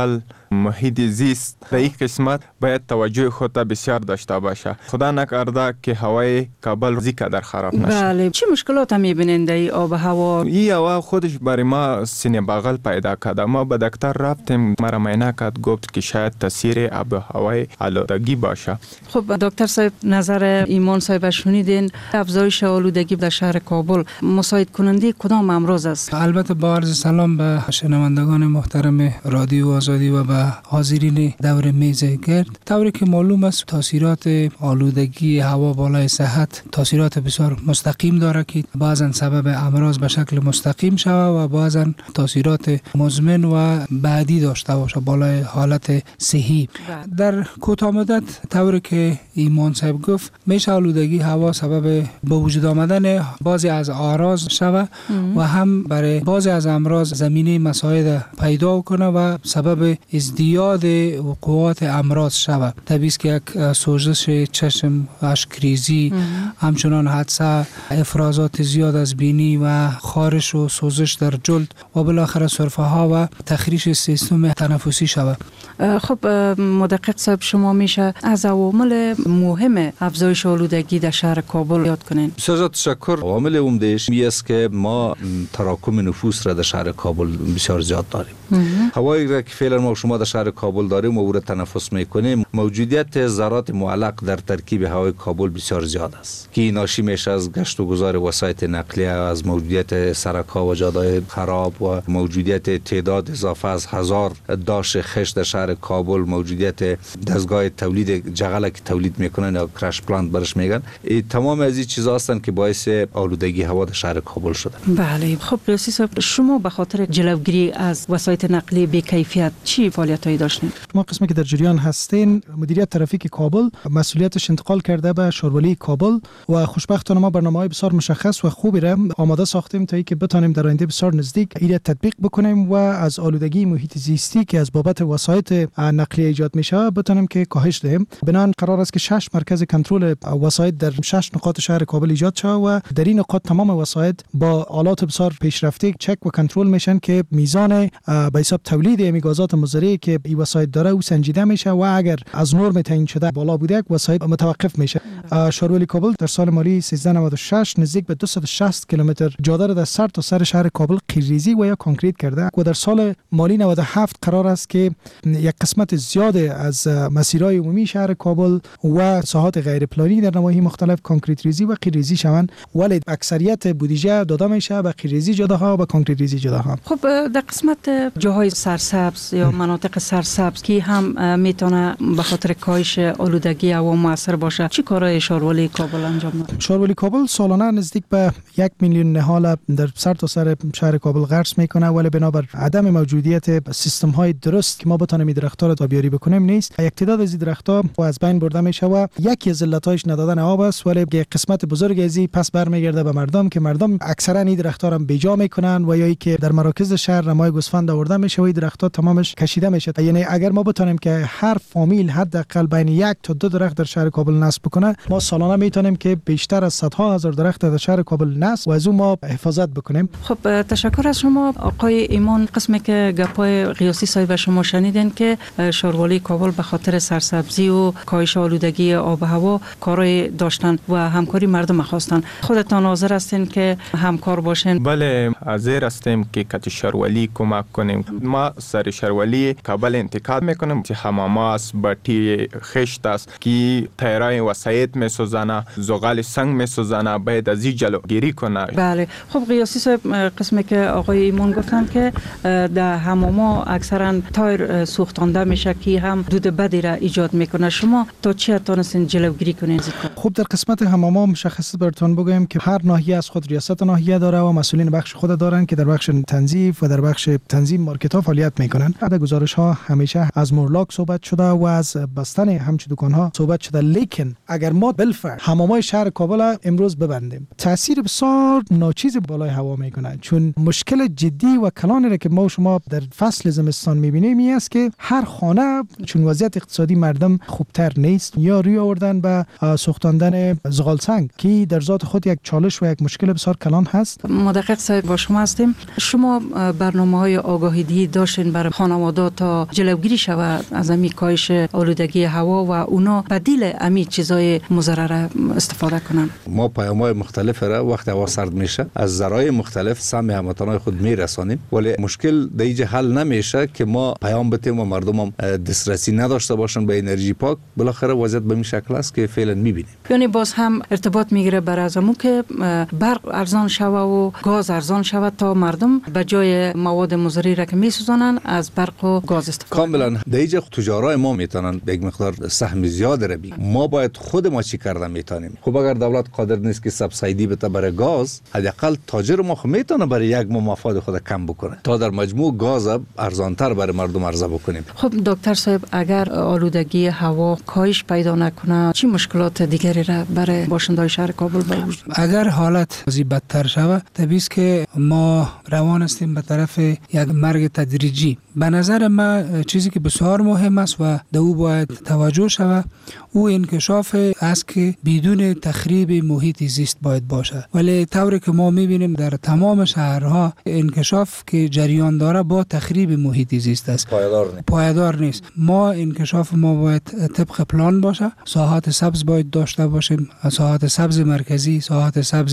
محیط زیست در این قسمت باید توجه خود بسیار داشته باشه. خدا نکرده که هوای کابل زیقدر خراب نشه. بله، چه مشکلات میبینید در این آب و هوا؟ این هوا خودش برای ما سینه بغل پیدا کرده. ما به دکتر رفتیم، مرا معاینه کرد، گفت که شاید تاثیر آب و هوای آلودگی باشه. خب دکتر صاحب، نظر ایمان صاحب شنیدین، افزایش آلودگی در شهر کابل مساعد کننده کدام امراض است؟ البته با عرض سلام به شنوندگان محترم رادیو آزادی و به حاضرین دور میز گرد. طوری که معلوم است تاثیرات آلودگی هوا بالای صحت تاثیرات بسیار مستقیم داره که بعضا سبب امراض به شکل مستقیم شود و بعضا تاثیرات مزمن و بعدی داشته باشه بالای حالت صحی. در کوتاه مدت طوری که ایمان صاحب گفت میشه آلودگی هوا سبب به وجود آمدن بعضی از اعراض شود و هم برای بعضی از امراض زمینه مساعد پیدا کنه و سبب ازدیاد وقوعات امراض شود. طبیعی است که یک سوزش چشم، اشکریزی، همچنان حادثه، افرازات زیاد از بینی و خارش و سوزش در جلد و بالاخره سرفه ها و تخریش سیستم تنفسی شود. خب مدقق صاحب، شما میشه از عوامل مهم افزایش آلودگی در شهر کابل یاد کنین؟ بسیار تشکر. عامل عمده‌اش این است که ما تراکم نفوس را در شهر کابل بسیار زیاد داریم. هوایی را که فعلا ما شما در شهر کابل داریم و او تنفس میکنیم، موجودیت ذرات معلق در ترکیب هوای کابل بسیار زیاد است که ناشی میشه از گشت و گذار وسایط نقلیه، از موجودیت سرک‌ها و جاده‌های خراب و موجودیت تعداد اضافه از 1000 داش خشت در شهر کابل، موجودیت دستگاه تولید جغل که تولید میکنن یا کرش پلانت برش میگن. تمام از این چیزا هستند که باعث آلودگی هوا در شهر کابل شده. بله. خب قیاسی صاحب، شما به خاطر جلوگیری از وسایط نقلیه بی کیفیت چی فعالیتایی داشتین؟ ما قسمی که در جریان هستین، مدیریت ترافیک کابل مسئولیتش انتقال کرده به شورولی کابل و خوشبختانه ما برنامه‌های بسیار مشخص و خوبی را آماده ساختیم تا اینکه بتونیم در آینده بسیار نزدیک این تطبیق بکنیم و از آلودگی محیط زیستی که از بابت وسایط نقلیه ایجاد میشه بتونیم که کاهش دهیم. بنابراین قرار است که 6 مرکز کنترل وسایط در 6 نقاط شهر کابل ایجاد شود و در این نقاط تمام وسایط با آلات بسیار پیشرفته چک و کنترل میشن که میزان به حساب تولید این گازات مضره که این وسایط داره او سنجیده میشه و اگر از نرم تعیین شده بالا بوده وسایط متوقف میشه. شورولی کابل در سال مالی 1396 نزدیک به 260 کیلومتر جاده را در سر تا سر شهر کابل قیرریزی و یا کانکریت کرده و در سال مالی 97 قرار است که یک قسمت زیاد از مسیرهای عمومی شهر کابل و ساحات غیر پلانی در نواحی مختلف کانکریت ریزی و قیرریزی شوند، ولی اکثریت بودجه داده میشه به قیرریزی جاده ها و کانکریت ریزی جاده ها. خب در قسمت جاهای سرسبز یا مناطق سرسبز که هم میتونه به خاطر کاهش آلودگی هوا موثر باشه، چی کارهای شهرولی کابل انجام میده؟ شهرولی کابل سالانه نزدیک به 1 میلیون نهال در سر تا سر شهر کابل غرس میکنه، ولی بنابر عدم موجودیت سیستم های درست که ما بتونیم درخت‌ها را تابیاری بکنیم نیست. یک تعداد از درخت‌ها از بین برده میشه و یکی از علتاش ندادن آب است، ولی قسمت بزرگ از این پس برمیگرده به مردم که مردم اکثرا این درخت‌ها را بیجا میکنن و یا ای که در مراکز شهر رمای گوسفند آورده میشه و این درخت‌ها تمامش کشیده میشه. یعنی اگر ما بتونیم که هر فامیل حداقل بین 1 تا 2 درخت در شهر کابل نصب بکنه، ما سالانه میتونیم که بیشتر از صدها هزار درخت در شهر کابل نصب و از اون ما حفاظت بکنیم. خب تشکر از شما آقای ایمان. قسمی که گپای قیاسی صاحب شما شنیدین که شهرولی کابل به خاطر سرسبزی و کاهش آلودگی آب و هوا کارای داشتن و همکاری مردم خواستن. خودتان حاضر هستین که همکار باشین؟ بله، حاضر هستیم که کت شهرولی کمک کنیم. ما سر شهرولی کابل انتقاد میکنیم که حمامات بطی خشت است که تیرای وسایط میسوزانه، زغال سنگ میسوزانه، باید از این جلوگیری کنه. بله. خب قیاسی صاحب، قسمی که آقای ایمان گفتن که در حماما اکثرا تایر سوختانده میشه که هم دود بدی را ایجاد میکنه، شما تا چه تونستین جلوگیری کنین؟ خب در قسمت حماما مشخص براتون بگم که هر ناحیه از خود ریاست ناحیه داره و مسئولین بخش خود دارن که در بخش تنظیف و در بخش تنظیم مارکت ها فعالیت میکنن. در گزارش ها همیشه از مورلاک صحبت شده و از بستن همچین دکان ها صحبت شده، لیکن اگر ما بالفعل حمامای شهر کابل امروز ببندیم، تاثیر بسیار ناچیز بالای هوا میکنه، چون مشکل جدی و کلانی را که ما و شما در فصل زمستان میبینیم این است که هر خانه چون وضعیت اقتصادی مردم خوبتر نیست یا روی آوردن به سوختاندن زغال سنگ که در ذات خود یک چالش و یک مشکل بسیار کلان هست. مدقق صاحب، با شما هستیم. شما برنامه‌های آگاهی داشتین برای خانواده تا جلوگیری شود از امی کاهش آلودگی هوا و اونا بدیل امی چیزای مضر استفاده کنن؟ ما پیام‌های مختلف را وقت هوا سرد میشه از ذرایع مختلف سهم هموطنان خود میرسانیم، ولی مشکل دیگه حل نمیشه که ما پیام بتیم و مردم هم دسترسی نداشته باشن به انرژی پاک. بالاخره وضعیت به این شکل است که فعلا میبینیم. یعنی باز هم ارتباط میگیره بر از امو که برق ارزان شوه و گاز ارزان شوه تا مردم به جای مواد مضری را که میسوزانن از برق و گاز استفاده کاملا دیگه تجارای ما میتونن یک مقدار سهم زیاد را بگیرن. ما باید خود ما چی کرده میتونیم. خب اگر دولت قادر نیست که سبسیدی بده برای گاز، حداقل تاجر ما میتونه برای یک مفاد خود کم بکنه تا در مجموع گاز ارزانتر برای مردم عرضه بکنیم. خب دکتر صاحب، اگر آلودگی هوا کاهش پیدا نکنه چی مشکلات دیگری را برای باشندگان شهر کابل باید؟ اگر حالت از بدتر شود طبیعی است که ما روان هستیم به طرف یک مرگ تدریجی. به نظر من چیزی که بسیار مهم است و دو باید توجه شود او انکشاف است که بدون تخریب محیط زیست باید باشه، ولی طوری که ما میبینیم در تمام شهرها انکشاف که جریان داره با تخریب محیط زیست است، پایدار نیست. ما انکشاف ما باید طبق پلان باشه، ساحات سبز باید داشته باشیم، ساحات سبز مرکزی، ساحات سبز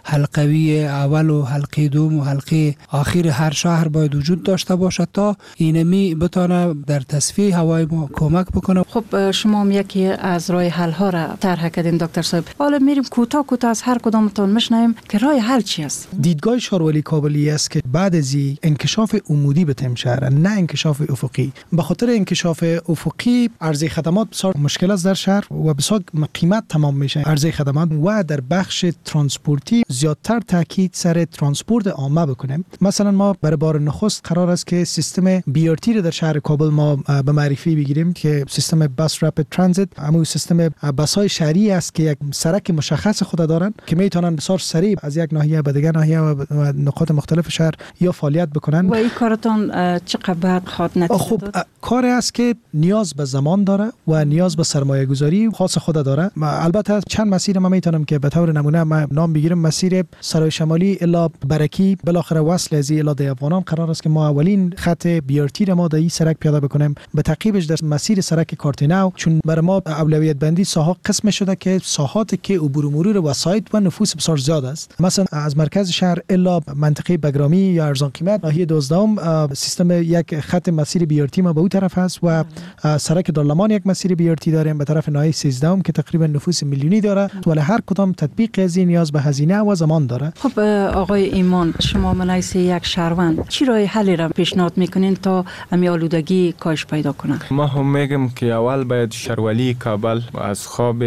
حلقوی اول و حلقه دوم و حلقه آخر هر شهر باید وجود داشته باشه تا اینمی بتونه در تصفیه هوای ما کمک بکنه. خب شما هم یکی از راه حل ها را طرح کردین دکتر صاحب. حالا میریم کوتاه از هر کدامتون میشنویم که راه حل چی است. دیدگاه شارولی کابلی است که بعد از انکشاف عمودی به تم شهر، نه انکشاف افقی. به خاطر انکشاف افقی عرضه خدمات بسیار مشکل است در شهر و بسیار قیمت تمام میشه عرضه خدمات و در بخش ترانسپورتی زیادتر تاکید سر ترانسپورت عامه بکنیم. مثلا ما برای بار نخست قرار است که سیستم BRT رو در شهر کابل ما به معرفی بگیریم که سیستم بس رپید ترانزیت، همون سیستم بس‌های شهری است که یک سرک مشخص خود دارن که میتونن بسیار سریع از یک ناحیه به دیگر ناحیه و نقاط مختلف شهر یا فعالیت بکنن. و این کارتون چقدر خاط نتیجه خب کاری است که نیاز به زمان داره و نیاز به سرمایه گذاری خاص خود داره. البته چند مسیر ما میتونم که به طور نمونه ما نام بگیرم. مسیر سرای شمالی الا برکی بالاخره وصل از الا دیوانان قرار است که ما اولین خط BRT را ما در این سرک پیاده بکنیم. به تعقیبش در مسیر سرک کارتینو، چون برای ما اولویت بندی ساحات قسم شده که ساحاتی که عبور و مرور وسایط و نفوس بسیار زیاد است. مثلا از مرکز شهر الا منطقه بگرامی یا ارزان قیمت ناحیه 12 سیستم یک خط مسیر BRT ما به اون طرف هست و سرک دارلمان یک مسیر BRT داریم به طرف ناحیه 13 که تقریبا نفوس میلیونی داره، ولی هر کدام تطبیق از این نیاز به هزینه و زمان داره. خب آقای ایمان، شما منایس یک شهروند چی راه حلی را پیشنهاد میکنین تا امی آلودگی کاهش پیدا کنه؟ ما هم میگم که اول باید شهرولی کابل از خواب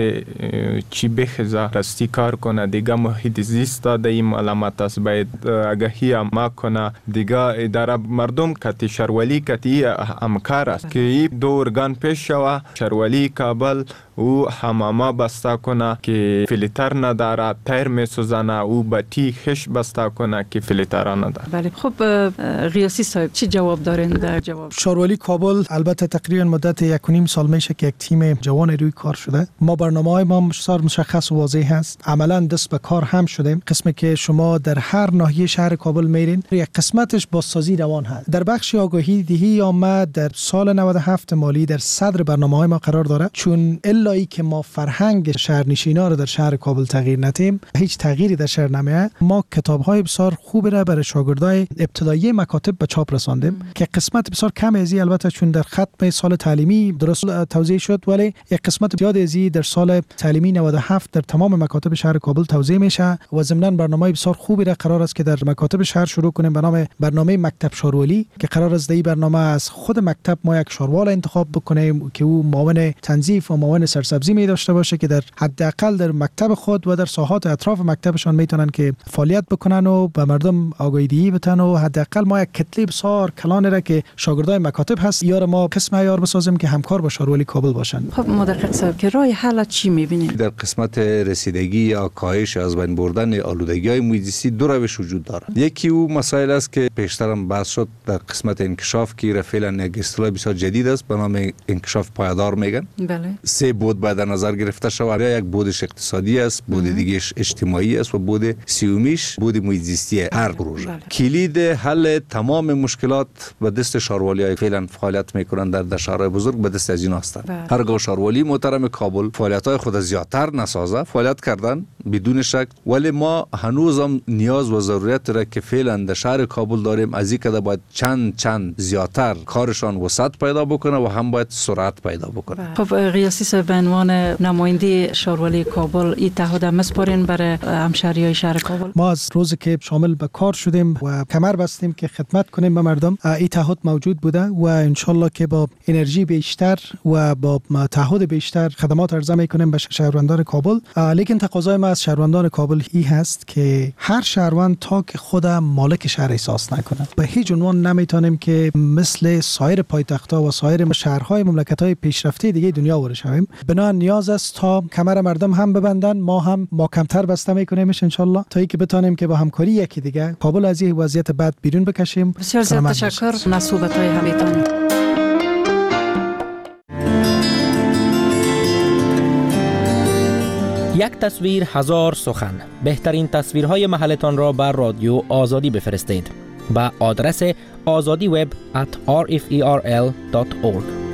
چی بخزه راستی کار کنه، دیگه محیط زیست در این علامت است باید آگاهی عامه کنه، دیگه اداره مردم کتی شهرولی کتی همکار است که این دو ارگان پیش شوه. شهرولی کابل او حمامه بسته کنه که فیلتر نداره، تایر میسوزنه، او بطی خش بسته کنه که فیلتر نداره. بله. خب غیاسی صاحب چی جواب دارین در جواب؟ شهرولی کابل البته تقریبا مدت 1.5 سال میشه که یک تیم جوان روی کار شده. ما برنامه‌های ما مشخص و واضح هست، عملا دست به کار هم شدیم. قسمی که شما در هر ناحیه شهر کابل میرین یک قسمتش بازسازی روان هست. در بخش آگاهی دهی یا ما در سال 97 مالی در صدر برنامه‌های ما قرار داره، چون الایی که ما فرهنگ شهرنشینا رو در شهر کابل تغییر ندیم هیچ تغییری در شهر نمیاد. ما کتاب‌های بسیار خوبی را برای شاگردای ابتدایی مکاتب به چاپ رساندیم که قسمت بسیار کم ازی البته چون در ختم سال تعلیمی درست توزیع شد، ولی یک قسمت زیاد ازی در سال تعلیمی 97 در تمام مکاتب شهر کابل توزیع میشه و ضمناً برنامه‌های بسیار خوبی را قرار است که در مکاتب شهر شروع کنیم به نام برنامه مکتب شهرولی که قرار است در این برنامه از خود مکتب ما یک شهروال انتخاب بکنیم که او معاون تنظیف و معاون سرسبزی می داشته باشه که در حداقل در مکتب خود و در ساحات اطراف مکتبشان میتونن که فعالیت بکنن و به مردم آگاهی دهی بدن و حداقل ما یک کتله بسیار کلان را را که شاگردای مکاتب هست یا ما قسم عیار بسازیم که همکار با شاروالی کابل باشن. خب مدقق صاحب که راه حل چی می‌بینید؟ در قسمت رسیدگی یا کاهش از بین بردن آلودگی‌های محیط زیستی دو روش وجود دارد. یکی او مسائل است که پیشترم بحث شد در قسمت انکشاف که فعلا یک اصطلاح بسیار جدید است به نام انکشاف پایدار میگن. بله. سه بود باید در نظر گرفته شود. یک بودش اقتصادی است، بود دیگهش اجتماعی است و بود سومیش بود محیط زیستی هر پروژه. کلید حل تمام مشکلات به دست شاروالی‌های فعلا فعالیت میکنند در شهرهای بزرگ به دست از اینا هستند. هرگاه شاروالی محترم کابل فعالیت‌های خود زیادتر نسازه فعالیت کردن بدون شک، ولی ما هنوزم نیاز و ضرورت داره که فعلا در شهر کابل داریم از این که باید چند زیادتر کارشان وسعت پیدا بکنه و هم باید سرعت پیدا بکنه. خب قیاسی صاحب به عنوان نماینده شاروالی کابل این تعهد مسپارین برای همشهریای شهر کابل؟ ما از روزی که شامل به کار شدیم و کمر بستیم که خدمت کنیم به مردم این تعهد موجود بوده و انشالله که با انرژی بیشتر و با تعهد بیشتر خدمات عرضه میکنیم به شهروندان کابل. لیکن تقاضای ما از شهروندان کابل این هست که هر شهروند تا که خود مالک شهر احساس نکنه به هیچ عنوان نمیتونیم که مثل سایر پایتخت‌ها و سایر شهرهای مملکت‌های پیشرفته دیگه دنیا ورشویم. بنابراین نیاز است تا کمر مردم هم ببندن، ما کمتر بسته میکنیمش انشالله تا اینکه بتونیم که با همکاری یکی دیگه کابل از این وضعیت بد بیرون بکشیم. بسیار زیاد تشکر نصوبت‌های همیتان. یک تصویر هزار سخن. بهترین تصویرهای محلتان را بر رادیو آزادی بفرستید. با آدرس azadiweb@rferl.org.